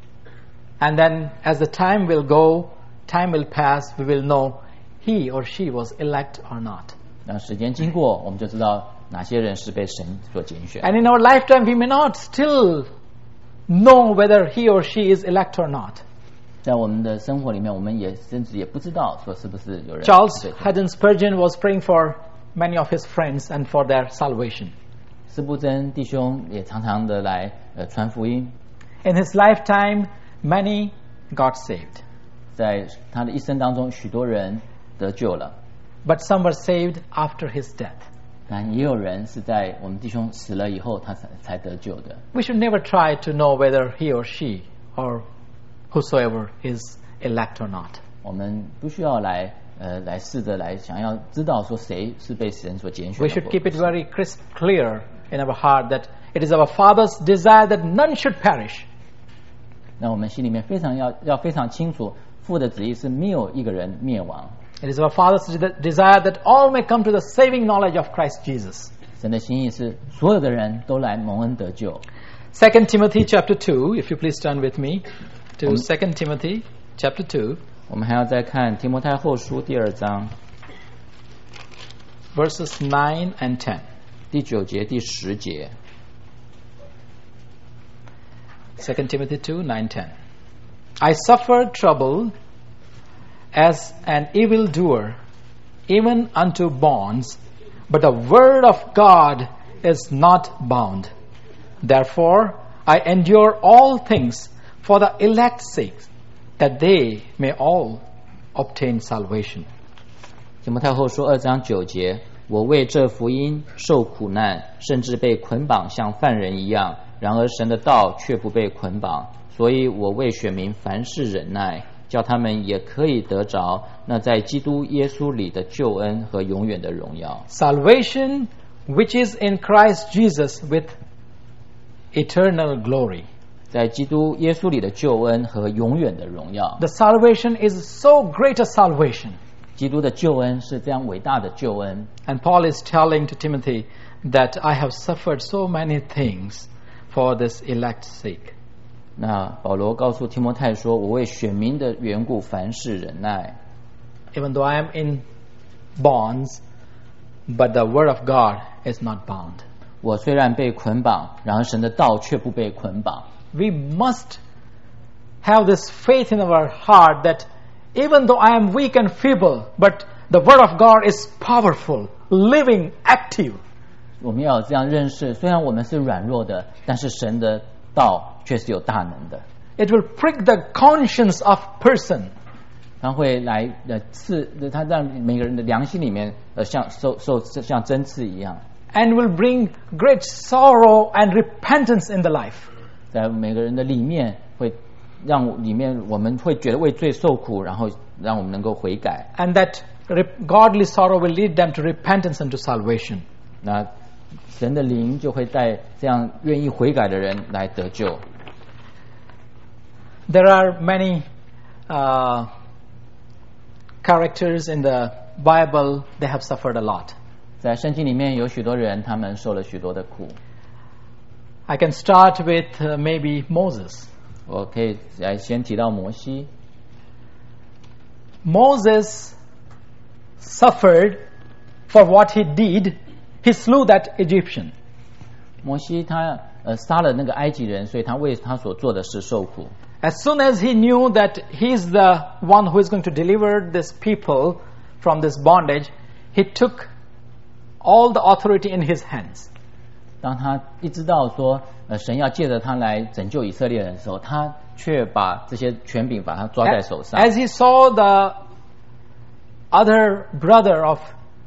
And then as the time will go, time will pass, we will know he or she was elect or not. 那时间经过，我们就知道哪些人是被神所拣选。 And in our lifetime, we may not still know whether he or she is elect or not. 在我们的生活里面，我们也甚至也不知道说是不是有人。 Charles Haddon Spurgeon was praying for many of his friends and for their salvation. 斯布真弟兄也常常的来传福音， In his lifetime, many got saved. 在他的一生当中，许多人得救了， But some were saved after his death. 但也有人是在我们弟兄死了以后，他才得救的。 We should never try to know whether he or she or whosoever is elect or not. 我们不需要来试着来想要知道说谁是被神所拣选的。 We should keep it very crisp, clear in our heart that it is our Father's desire that none should perish. 那我们心里面要非常清楚，父的旨意是没有一个人灭亡。 It is our Father's desire that all may come to the saving knowledge of Christ Jesus. 神的心意是所有的人都来蒙恩得救。 2 Timothy chapter 2, if you please turn with me to 2 Timothy chapter 2, 我们还要再看提摩太后书第2章 verses 9 and 10. 第9节、第10节。 2 Timothy 2, 9, 10. I suffered trouble as an evildoer, even unto bonds, but the word of God is not bound. Therefore, I endure all things for the elect's sake, that they may all obtain salvation. 提摩太后书2章9节，我为这福音受苦难，甚至被捆绑像犯人一样，然而神的道却不被捆绑，所以我为选民凡事忍耐，叫他们也可以得着那在基督耶稣里的救恩和永远的荣耀。 Salvation which is in Christ Jesus with eternal glory. 在基督耶稣里的救恩和永远的荣耀。 The salvation is so great a salvation. 基督的救恩是这样伟大的救恩。 And Paul is telling to Timothy that I have suffered so many things for this elect's sake. 那保罗告诉提摩太说，我为选民的缘故凡事忍耐。 Even though I am in bonds, but the word of God is not bound. 我虽然被捆绑，然而神的道却不被捆绑。 We must have this faith in our heart that even though I am weak and feeble, but the word of God is powerful, living, active. 我们要有这样认识，虽然我们是软弱的，但是神的道却是有大能的。 It will prick the conscience of person. 它会来刺，它让每个人的良心里面像像针刺一样。 And will bring great sorrow and repentance in the life. 在每个人的里面会让里面我们会觉得为罪受苦，然后让我们能够悔改。 And that godly sorrow will lead them to repentance and to salvation. 那神的灵就会带这样愿意悔改的人来得救。 There are many characters in the Bible, they have suffered a lot. 在圣经里面有许多人，他们受了许多的苦。 I can start with maybe Moses. 我可以来先提到摩西。 Moses suffered for what he did. He slew that Egyptian. 摩西他杀了那个埃及人，所以他为他所做的事受苦。 As soon as he knew that he's the one who is going to deliver this people from this bondage, he took all the authority in his hands. 当他一知道说神要借着他来拯救以色列人的时候，他却把这些权柄把他抓在手上。 As he saw the other brother of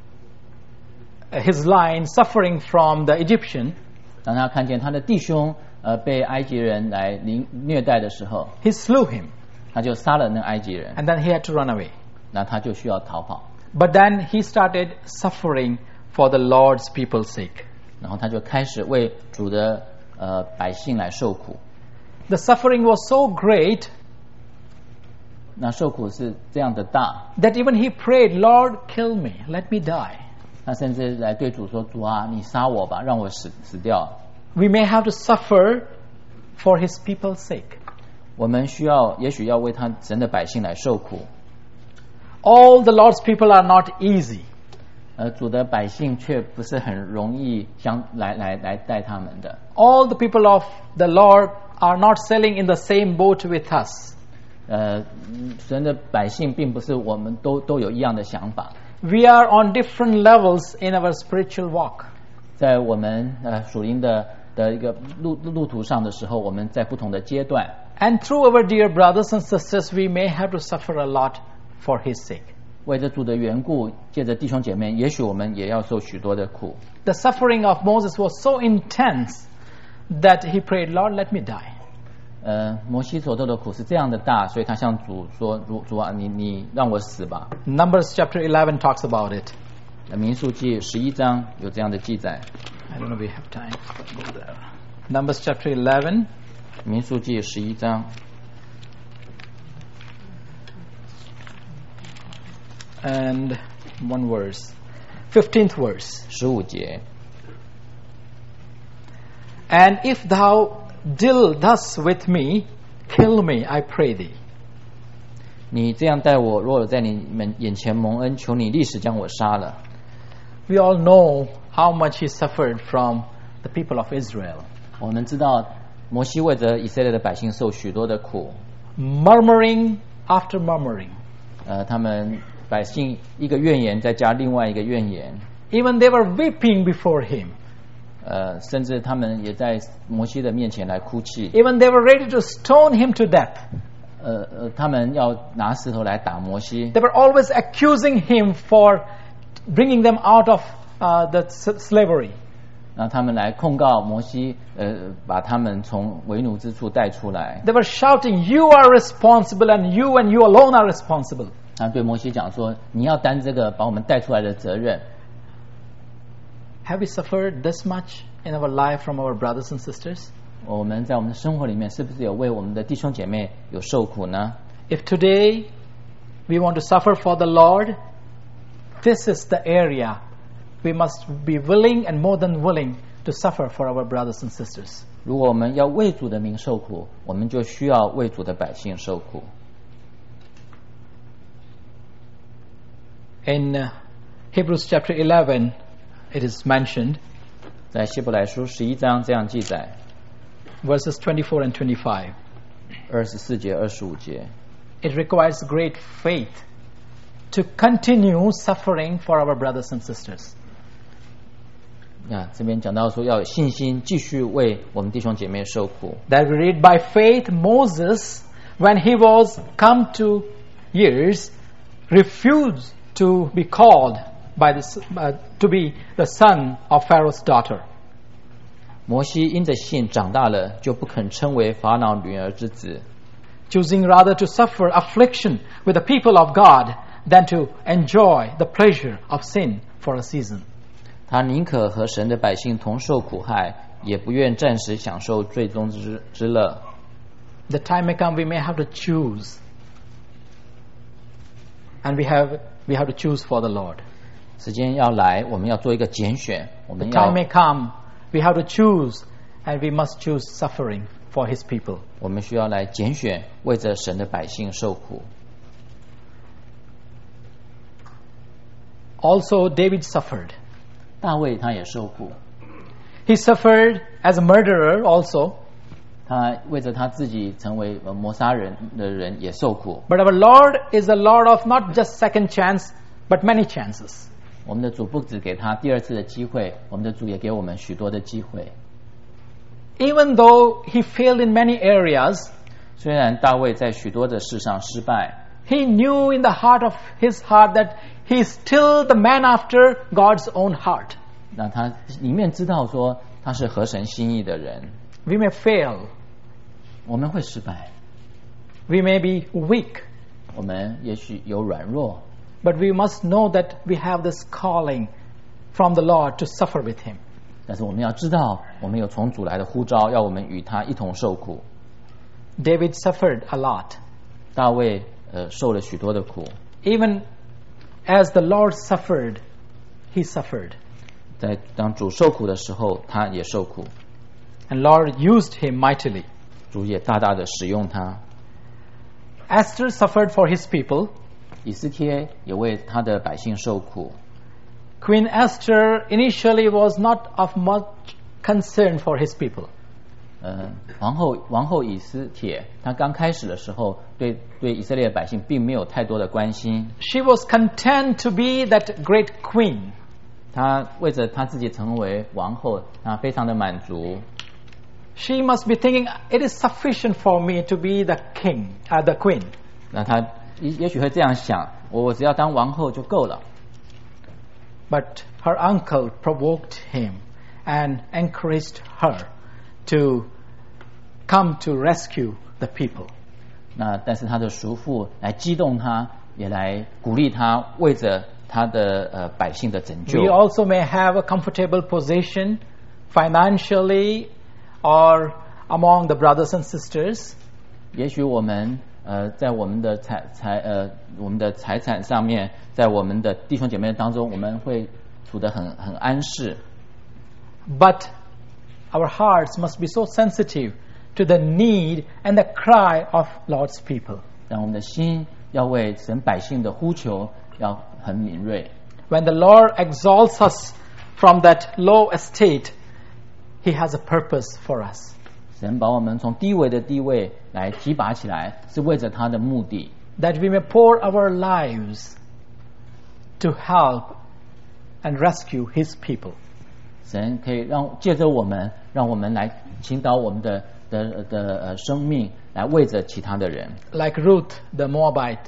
his line suffering from the Egyptian, 当他看见他的弟兄被埃及人来虐待的时候， he slew him. 他就杀了那埃及人， And then he had to run away. 那他就需要逃跑。 But then he started suffering for the Lord's people's sake. 然后他就开始为主的百姓来受苦。 The suffering was so great 那受苦是这样的大， that even he prayed, Lord, kill me, let me die. 他甚至来对主说：“主啊，你杀我吧，让我死掉。” We may have to suffer for his people's sake. 我们也许要为他神的百姓来受苦。 All the Lord's people are not easy. 主的百姓却不是很容易来带他们的。 All the people of the Lord are not sailing in the same boat with us. 神的百姓并不是我们都有一样的想法。 We are on different levels in our spiritual walk. 在我们属灵的一个路途上的时候，我们在不同的阶段。 And through our dear brothers and sisters, we may have to suffer a lot for his sake. 为着主的缘故，借着弟兄姐妹，也许我们也要受许多的苦。 The suffering of Moses was so intense that he prayed, Lord, let me die. 摩西所受的苦是这样的大，所以他向主说：“主啊，你让我死吧。” Numbers chapter 11 talks about it. 民数记11章有这样的记载。 I don't know if we have time to go there. Numbers chapter 11. 民数记11章 and one verse, 15th verse. 15节。 And if thou deal thus with me, kill me, I pray thee. 你这样待我，若有在你们眼前蒙恩，求你立时将我杀了。 We all know how much he suffered from the people of Israel. 我们知道摩西为着以色列的百姓受许多的苦， Murmuring after murmuring. 他们百姓一个怨言再加另外一个怨言， Even they were weeping before him. 甚至他们也在摩西的面前来哭泣。 Even they were ready to stone him to death. 他们要拿石头来打摩西。 They were always accusing him for bringing them out of the slavery. 然后他们来控告摩西，把他们从为奴之处带出来。 They were shouting, you are responsible and you alone are responsible. 他对摩西讲说：“你要担这个把我们带出来的责任。” Have we suffered this much in our life from our brothers and sisters? 我们在我们的生活里面，是不是有为我们的弟兄姐妹有受苦呢？ If today we want to suffer for the Lord, this is the area we must be willing and more than willing to suffer for our brothers and sisters. 如果我们要为主的名受苦，我们就需要为主的百姓受苦。 In Hebrews chapter 11, it is mentioned, 在希伯来书11章这样记载 verses 24 and 25. ，24节、25节。 It requires great faith to continue suffering for our brothers and sisters. 这边讲到说要有信心，继续为我们弟兄姐妹受苦。 That we read by faith, Moses, when he was come to years, refused to be called by to be the son of Pharaoh's daughter. 摩西因着信长大了，就不肯称为法老女儿之子， choosing rather to suffer affliction with the people of God than to enjoy the pleasure of sin for a season. 他宁可和神的百姓同受苦害，也不愿暂时享受罪中之乐。 The time may come we may have to choose, and we have to choose for the Lord. 时间要来，我们要做一个拣选，我 The 们 time 要 may come we have to choose, and we must choose suffering for His people. 我们需要来拣选，为着神的百姓受苦。 Also, David suffered. 大卫他也受苦， He suffered as a murderer also. 他为着他自己成为谋杀人的人也受苦。 But our Lord is a Lord of not just second chance, but many chances. 我们的主不只给他第二次的机会，我们的主也给我们许多的机会。 Even though he failed in many areas, 虽然大卫在许多的事上失败， he knew in the heart of his heart that he is still the man after God's own heart. 那他里面知道说他是合神心意的人。 We may fail, 我们会失败， we may be weak, 我们也许有软弱， but we must know that we have this calling from the Lord to suffer with him. 但是我们要知道，我们有从主来的呼召，要我们与他一同受苦。 David suffered a lot. 大卫受了许多的苦， Even as the Lord suffered, he suffered. 在当主受苦的时候，他也受苦， And Lord used him mightily. 主也大大的使用他。 Esther suffered for his people. 以斯帖也为他的百姓受苦。 Queen Esther initially was not of much concern for his people. 王后以斯帖，她刚开始的时候，对以色列百姓并没有太多的关心。 She was content to be that great queen. 她为着她自己成为王后，她非常的满足。 She must be thinking, it is sufficient for me to be the queen. 那她也许会这样想，我只要当王后就够了。 But her uncle provoked him and encouraged her to come to rescue the people. 但是她的叔父来激动她，也来鼓励她，为着她的百姓的拯救。 We also may have a comfortable position financially or among the brothers and sisters. 也许我们在我们的财产上面，在我们的弟兄姐妹当中，我们会处得很安适。 But our hearts must be so sensitive to the need and the cry of Lord's people. 让我们的心要为神百姓的呼求要很敏锐。 When the Lord exalts us from that low estate, He has a purpose for us. 神把我们从低微的地位来提拔起来，是为着他的目的。 That we may pour our lives to help and rescue His people. 神可以借着我们，让我们来倾倒我们的生命，来为着其他的人。 Like Ruth the Moabite,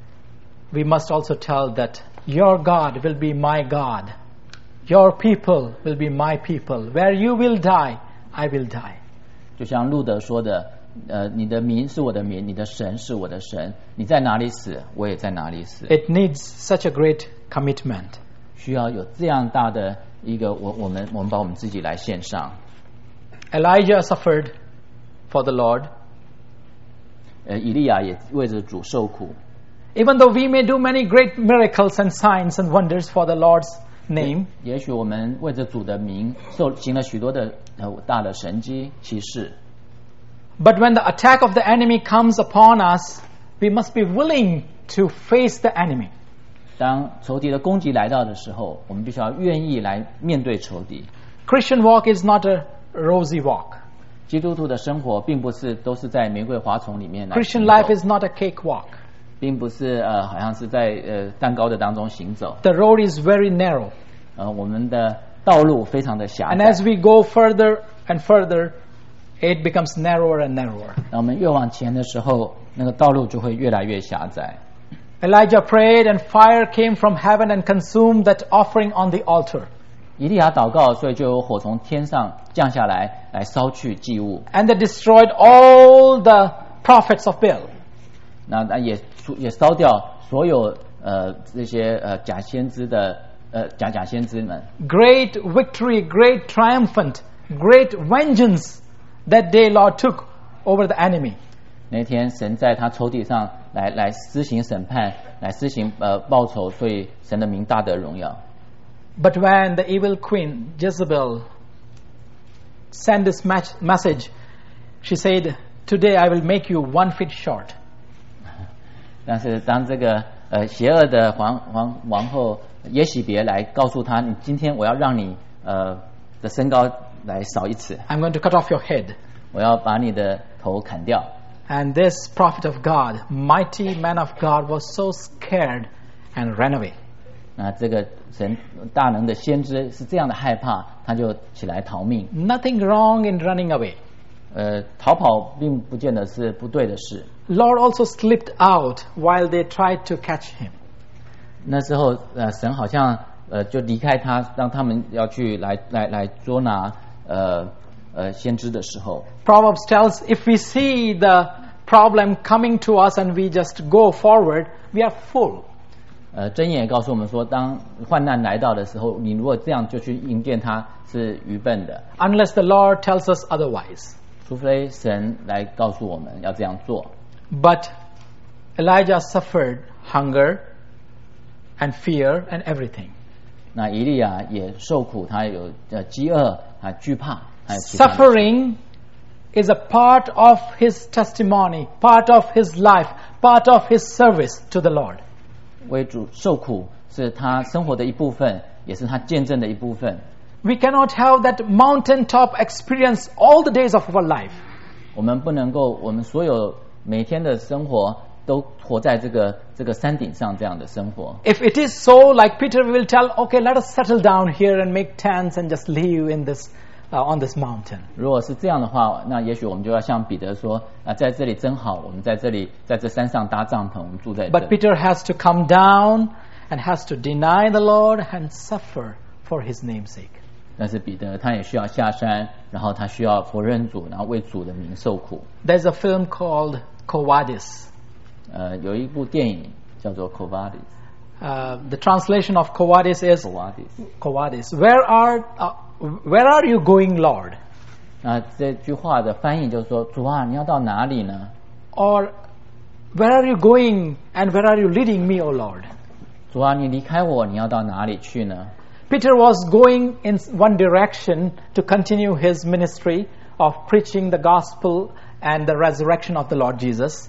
we must also tell that your God will be my God. Your people will be my people. Where you will die, I will die. 就像路德说的，你的民是我的民，你的神是我的神，你在哪里死，我也在哪里死。 It needs such a great commitment. 需要有这样大的一个，我们把我们自己来献上。 Elijah suffered for the Lord. 以利亚也为着主受苦。 Even though we may do many great miracles and signs and wonders for the Lord's name, 也许我们为着主的名行了许多的大的神迹奇事， but when the attack of the enemy comes upon us, we must be willing to face the enemy. 当仇敌的攻击来到的时候，我们必须要愿意来面对仇敌。 Christian walk is not a rosy walk. 基督徒的生活并不是都是在玫瑰花丛里面来 Christian 行走 life is not a cakewalk. 并不是好像是在蛋糕的当中行走。 The road is very narrow. 我们的道路非常的狭 And 窄。 as we go further and further, it becomes narrower and narrower. 那我们越往前的时候，那个道路就会越来越狭窄。 Elijah prayed, and fire came from heaven and consumed that offering on the altar. 以利亚祷告，所以就有火从天上降下来，来烧去祭物。 And they destroyed all the prophets of Baal. 那也烧掉所有这些假先知的假先知们。 Great victory, great triumphant, great vengeance that day Lord took over the enemy. 那天神在他仇敌上来施行审判，来施行报仇，所以神的名大得荣耀。 But when the evil queen Jezebel sent this message, she said, "Today I will make you 1 foot short." 但是当这个邪恶的王后耶洗别来告诉他，你今天我要让你的身高来少1尺， I'm going to cut off your head. 我要把你的头砍掉。 And this prophet of God, mighty man of God, was so scared and ran away. 那这个神大能的先知是这样的害怕，他就起来逃命。 Nothing wrong in running away. 逃跑并不见得是不对的事。 Lord also slipped out while they tried to catch him. 那时候神好像就离开他，让他们要去来捉拿先知的时候。 Proverbs tells if we see the problem coming to us and we just go forward, we are full. 箴言也告诉我们说，当患难来到的时候，你如果这样就去迎接它，是愚笨的。 Unless the Lord tells us otherwise. 除非神来告诉我们要这样做。 But Elijah suffered hunger and fear and everything. 那以利亚也受苦，他有饥饿，还惧怕，还有其他的事。 Suffering is a part of his testimony, part of his life, part of his service to the Lord. 为主受苦是他生活的一部分，也是他见证的一部分。 We cannot have that mountaintop experience all the days of our life. 我们不能够，我们所有每天的生活都活在这个山顶上这样的生活。 If it is so, like Peter will tell, okay, let us settle down here and make tents and just live in this on this mountain. 如果是这样的话，那也许我们就要像彼得说在这里真好，我们在这里在这山上搭帐篷，我们住在这 But 里。 Peter has to come down and has to deny the Lord and suffer for his name's sake. 但是彼得他也需要下山，然后他需要否认主，然后为主的名受苦。 There's a film called Quo Vadis. 有一部电影叫做《Quo Vadis》。 The translation of Quo Vadis is Quo Quo Vadis. Vadis Where are you going, Lord? 那这句话的翻译就是说，主啊，你要到哪里呢？ Or where are you going and where are you leading me, O Lord? 主啊，你离开我，你要到哪里去呢？ Peter was going in one direction to continue his ministry of preaching the gospel and the resurrection of the Lord Jesus.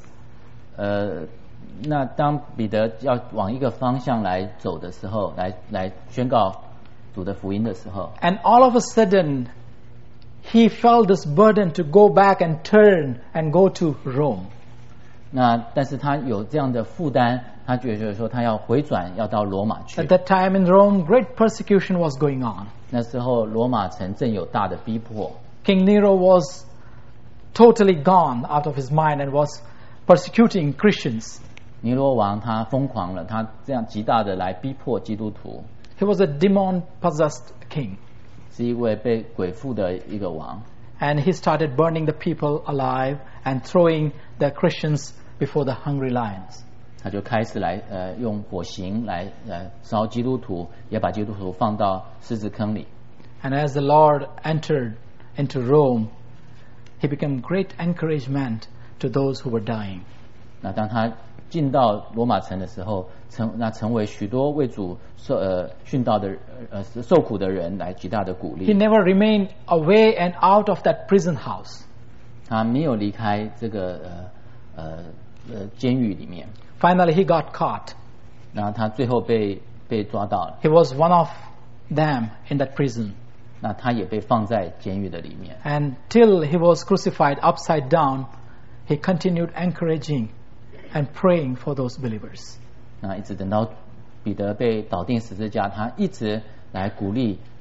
那当彼得要往一个方向来走的时候，来宣告主的福音的时候， And all of a sudden, he felt this burden to go back and turn and go to Rome. 但是他有这样的负担，他觉得说他要回转，要到罗马去 At。that time in Rome, great persecution was going on. 那时候罗马城正有大的逼迫， King Nero was totally gone out of his mind and was persecuting Christians. 尼罗王他疯狂了，他这样极大的来逼迫基督徒， He was a demon-possessed king. 是一位被鬼附的一个王。 And he started burning the people alive and throwing the Christians before the hungry lions. 他就开始来用火刑来烧基督徒，也把基督徒放到狮子坑里。 And as the Lord entered into Rome, he became great encouragement to those who were dying. 那当他进到罗马城的时候，成为许多为主殉道的受苦的人来极大的鼓 He 励。 never remained away and out of that prison house. 他没有离开这个监狱里面。 Finally, he got caught. 然后他最后被抓到了， He was one of them in that prison. 那他也被放在监狱的里面。 And till he was crucified upside down, he continued encouraging and praying for those believers. 那一直等到彼得被倒钉十字架，他一直来鼓励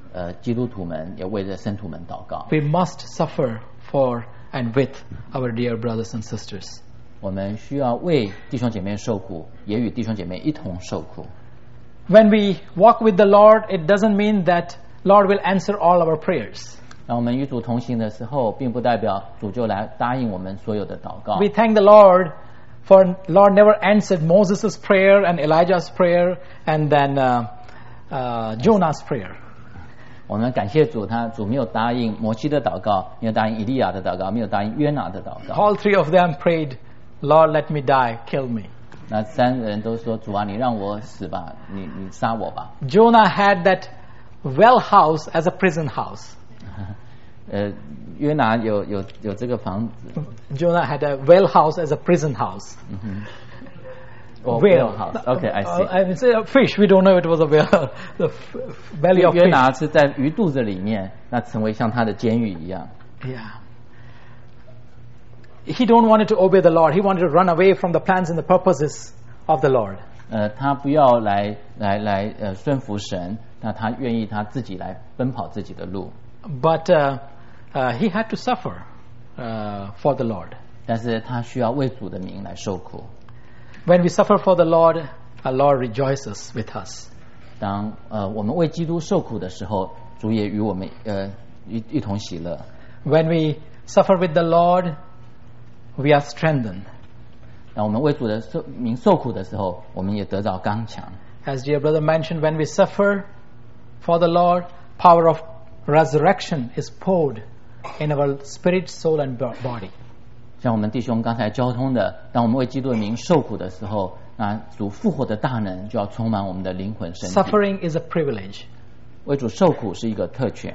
基督徒们，也为着圣徒们祷告。 We must suffer for and with our dear brothers and sisters. 我们需要为弟兄姐妹受苦，也与弟兄姐妹一同受苦。 When we walk with the Lord, it doesn't mean that Lord will answer all our prayers. 当我们与主同行的时候，并不代表主就来答应我们所有的祷告。 We thank the Lord for Lord never answered Moses' prayer and Elijah's prayer and then Jonah's prayer. 我们感谢主，主没有答应摩西的祷告，没有答应以利亚的祷告，没有答应约拿的祷告。 All three of them prayed, Lord, let me die, kill me. 那三人都说：“主啊，你让我死吧，你杀我吧。” Jonah had that well house as a prison house. 约拿有这个房子。 Jonah had a well house as a prison house. Whale house. Okay, I see. I mean, say a fish. We don't know it was a whale. The belly of 约 fish. 拿是在鱼肚子里面，那成为像他的监狱一样。 Yeah. He don't wanted to obey the Lord. He wanted to run away from the plans and the purposes of the Lord. 他不要来顺服神，那他愿意他自己来奔跑自己的路。 But he had to suffer for the Lord. 但是他需要为主的名来受苦。 When we suffer for the Lord, our Lord rejoices with us. 当我们为基督受苦的时候，主也与我们一同喜乐。 When we suffer with the Lord, we are strengthened. 当我们为主的名受苦的时候，我们也得到刚强。 As dear brother mentioned, when we suffer for the Lord, power of resurrection is poured in our spirit, soul, and body. 像我们弟兄刚才交通的，当我们为基督的名受苦的时候，那主复活的大能就要充满我们的灵魂身体。 Suffering is a privilege. 为主受苦是一个特权。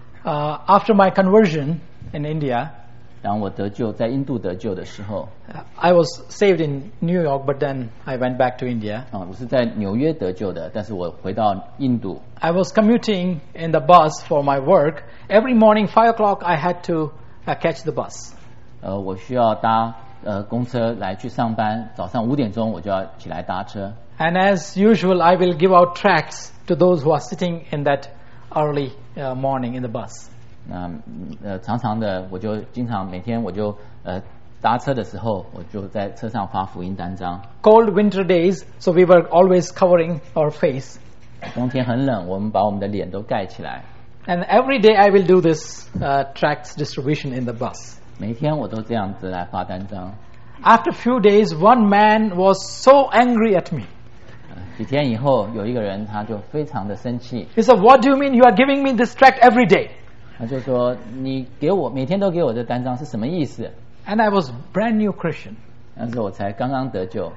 After my conversion in India, 当我得救，在印度得救的时候， I was saved in New York, but then I went back to India. 我是在纽约得救的，但是我回到印度。 I was commuting in the bus for my work. Every morning, 5 o'clock, I had to catch the bus. 我需要搭公车来去上班，早上5点钟我就要起来搭车。 And as usual, I will give out tracts to those who are sitting in that early morning in the bus. 那常常的，我就经常每天我就搭车的时候，我就在车上发福音单张。 Cold winter days, so we were always covering our face. 冬天很冷，我们把我们的脸都盖起来。 And every day I will do this tracts distribution in the bus. 每天我都这样子来发单张。 After a few days, one man was so angry at me. 几天以后，有一个人他就非常的生气， He said, "What do you mean you are giving me this tract every day?" 他就说：“你给我每天都给我这单张是什么意思 And I was brand new Christian.？” 那时候我才刚刚得救，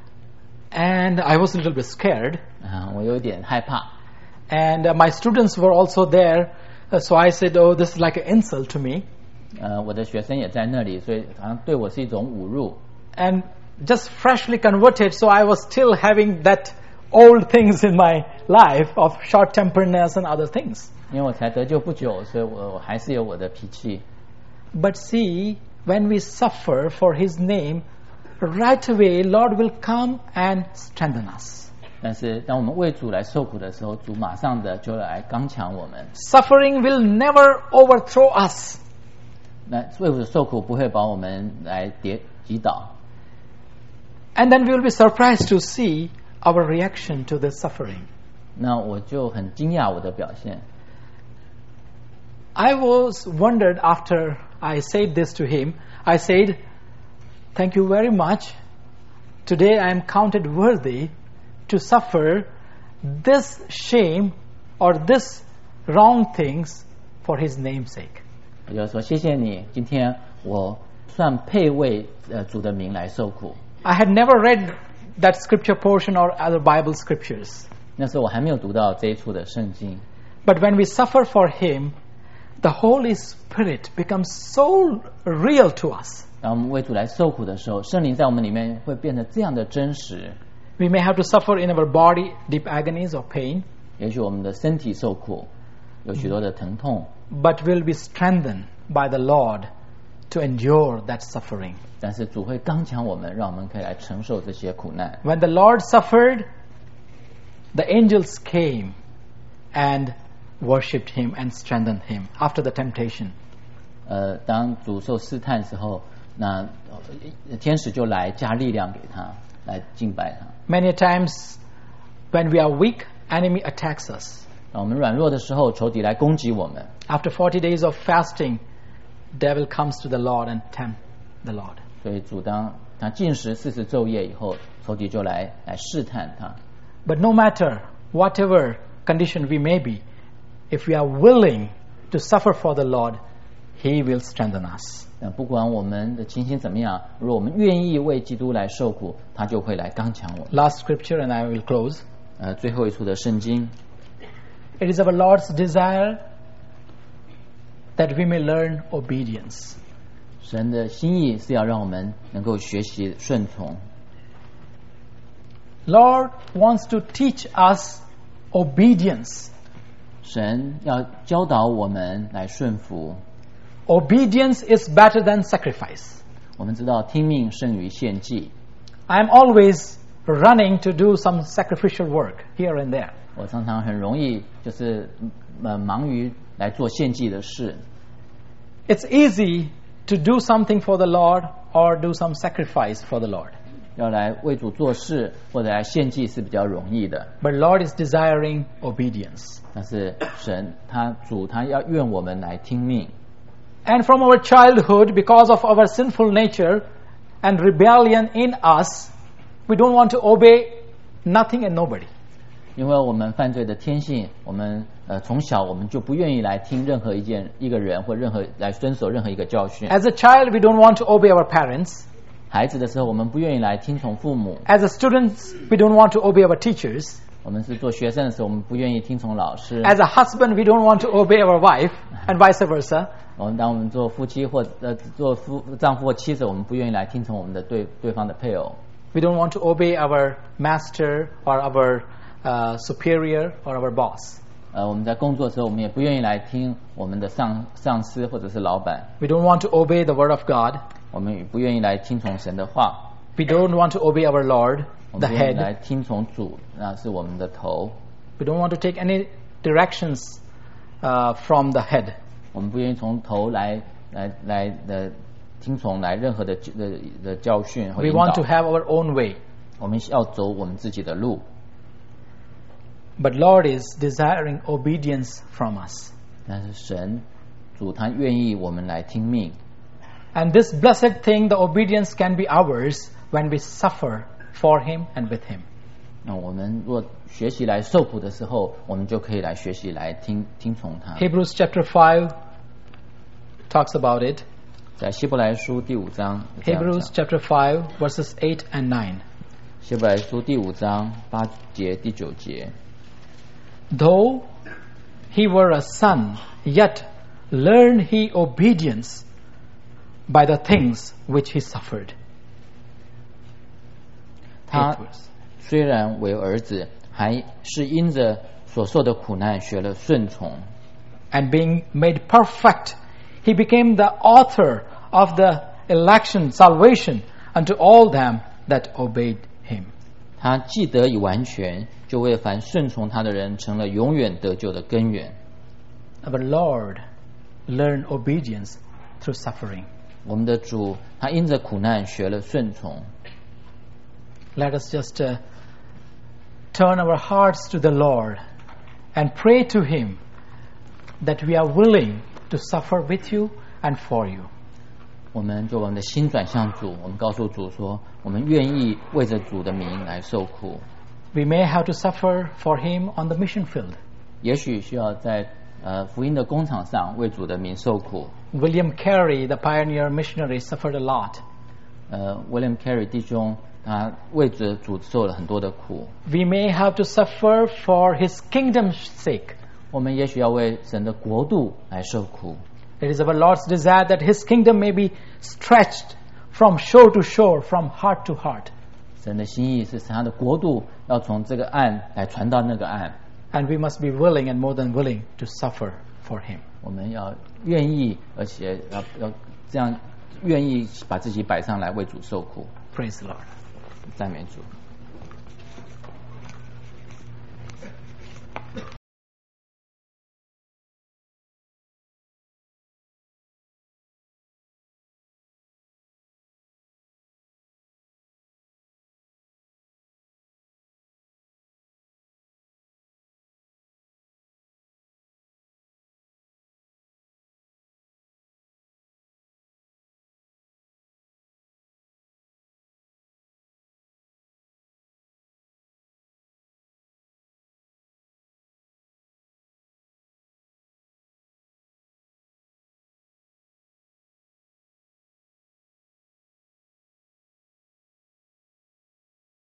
And I was a little bit scared. 我有点害怕。 And my students were also there. So I said, "Oh, this is like an insult to me." 我的学生也在那里，所以好像对我是一种侮辱。 And just freshly converted, so I was still having that old things in my life of short-temperedness and other things. 因为我才得救不久，所以我还是有我的脾气。 But see, when we suffer for His name, right away, Lord will come and strengthen us. 但是当我们为主来受苦的时候，主马上的就来刚强我们。 Suffering will never overthrow us. 那为主受苦不会把我们来击倒。 And then we will be surprised to see our reaction to this suffering. 那我就很惊讶我的表现。 I was wondered after I said this to him. I said, "Thank you very much. Today I am counted worthy to suffer this shame or this wrong things for His name's sake." 我就说谢谢你，今天我算配为主的名来受苦。 I had never read that scripture portion or other Bible scriptures. 那时候我还没有读到这一处的圣经， But when we suffer for Him, the Holy Spirit becomes so real to us. 当我们为主来受苦的时候，圣灵在我们里面会变得这样的真实。 We may have to suffer in our body deep agonies or pain, 也许我们的身体受苦，有许多的疼痛， but we'll be strengthened by the Lord to endure that suffering. 但是主会刚强我们，让我们可以来承受这些苦难。 When the Lord suffered, the angels came and worshipped him and strengthened him after the temptation. 当主受试探的时候，那天使就来加力量给他，来敬拜他。 Many times when we are weak, enemy attacks us. 我们软弱的时候，仇敌来攻击我们。 After 40 days of fasting, devil comes to the Lord and tempt the Lord. 所以主当他禁食40昼夜以后，仇敌就来试探他。 But no matter whatever condition we may be, if we are willing to suffer for the Lord, He will strengthen us. 不管我们的情形怎么样，如果我们愿意为基督来受苦，他就会来刚强我们。 Last scripture, and I will close. 最后一处的圣经。 It is our Lord's desire that we may learn obedience. 神的心意是要让我们能够学习顺从。 Lord wants to teach us obedience. 神要教导我们来顺服。 Obedience is better than sacrifice. 我们知道听命胜于献祭。 I am always running to do some sacrificial work here and there. 我常常很容易就是忙于来做献祭的事。 It's easy to do something for the Lord or do some sacrifice for the Lord. 要来为主做事或者来献祭是比较容易的。 But Lord is desiring obedience. 但是神他要愿我们来听命。 And from our childhood, because of our sinful nature and rebellion in us, we don't want to obey nothing and nobody. 因为我们犯罪的天性，我们从小我们就不愿意来听任何一个人或来遵守任何一个教训。 As a child, we don't want to obey our parents. 孩子的时候，我们不愿意来听从父母。 As a student, we don't want to obey our teachers. 我们是做学生的时候，我们不愿意听从老师。 As a husband, we don't want to obey our wife, and vice versa. 当我们做夫妻或做丈夫或妻子，我们不愿意来听从我们的对方的配偶。 We don't want to obey our master or our superior or our boss. 我们在工作的时候，我们也不愿意来听我们的上司或者是老板。 We don't want to obey the word of God. 我们也不愿意来听从神的话。 We don't want to obey our Lord, 我 the 们不愿意 head. 来听从主，那是我们的头。 We don't want to take any directions from the head. 我们不愿意从头来听从任何的教训和 We 引 want to 导。 have our own way. 我们要走我们自己的路。 But Lord is desiring obedience from us. 但是主他愿意我们来听命。 And this blessed thing, the obedience can be ours when we suffer for Him and with Him. 那我们若学习来受苦的时候，我们就可以来学习来听从他。 Hebrews chapter 5 talks about it. 在希伯来书第5章这样讲。 Hebrews chapter 5 verses 8 and 9. 希伯来书第5章8节第9节。 Though he were a son, yet learned he obedience by the things which he suffered. 他虽然为儿子，还是因着所受的苦难学了顺从。 And being made perfect, he became the author of the election, salvation unto all them that obeyed him. 他既得以完全，就为凡顺从他的人成了永远得救的根源。 Our Lord learned obedience through suffering. 我们的主，他因着苦难学了顺从。 Let us just turn our hearts to the Lord and pray to Him that we are willing to suffer with you and for you. 我们就把我们的心转向主，我们告诉主说，我们愿意为着主的名来受苦。 We may have to suffer for Him on the mission field. 也许需要在福音的工厂上为主的名受苦。 William Carey, the pioneer missionary, suffered a lot. William Carey 弟兄，他为着主受了很多的苦。 We may have to suffer for His kingdom's sake. 我们也许要为神的国度来受苦。 It is our Lord's desire that His kingdom may be stretched from shore to shore, from heart to heart. 神的心意是使他的国度要从这个岸来传到那个岸。 And we must be willing and more than willing to suffer for Him. 我们要愿意，而且要这样愿意把自己摆上来为主受苦。 Praise the Lord. 赞美主。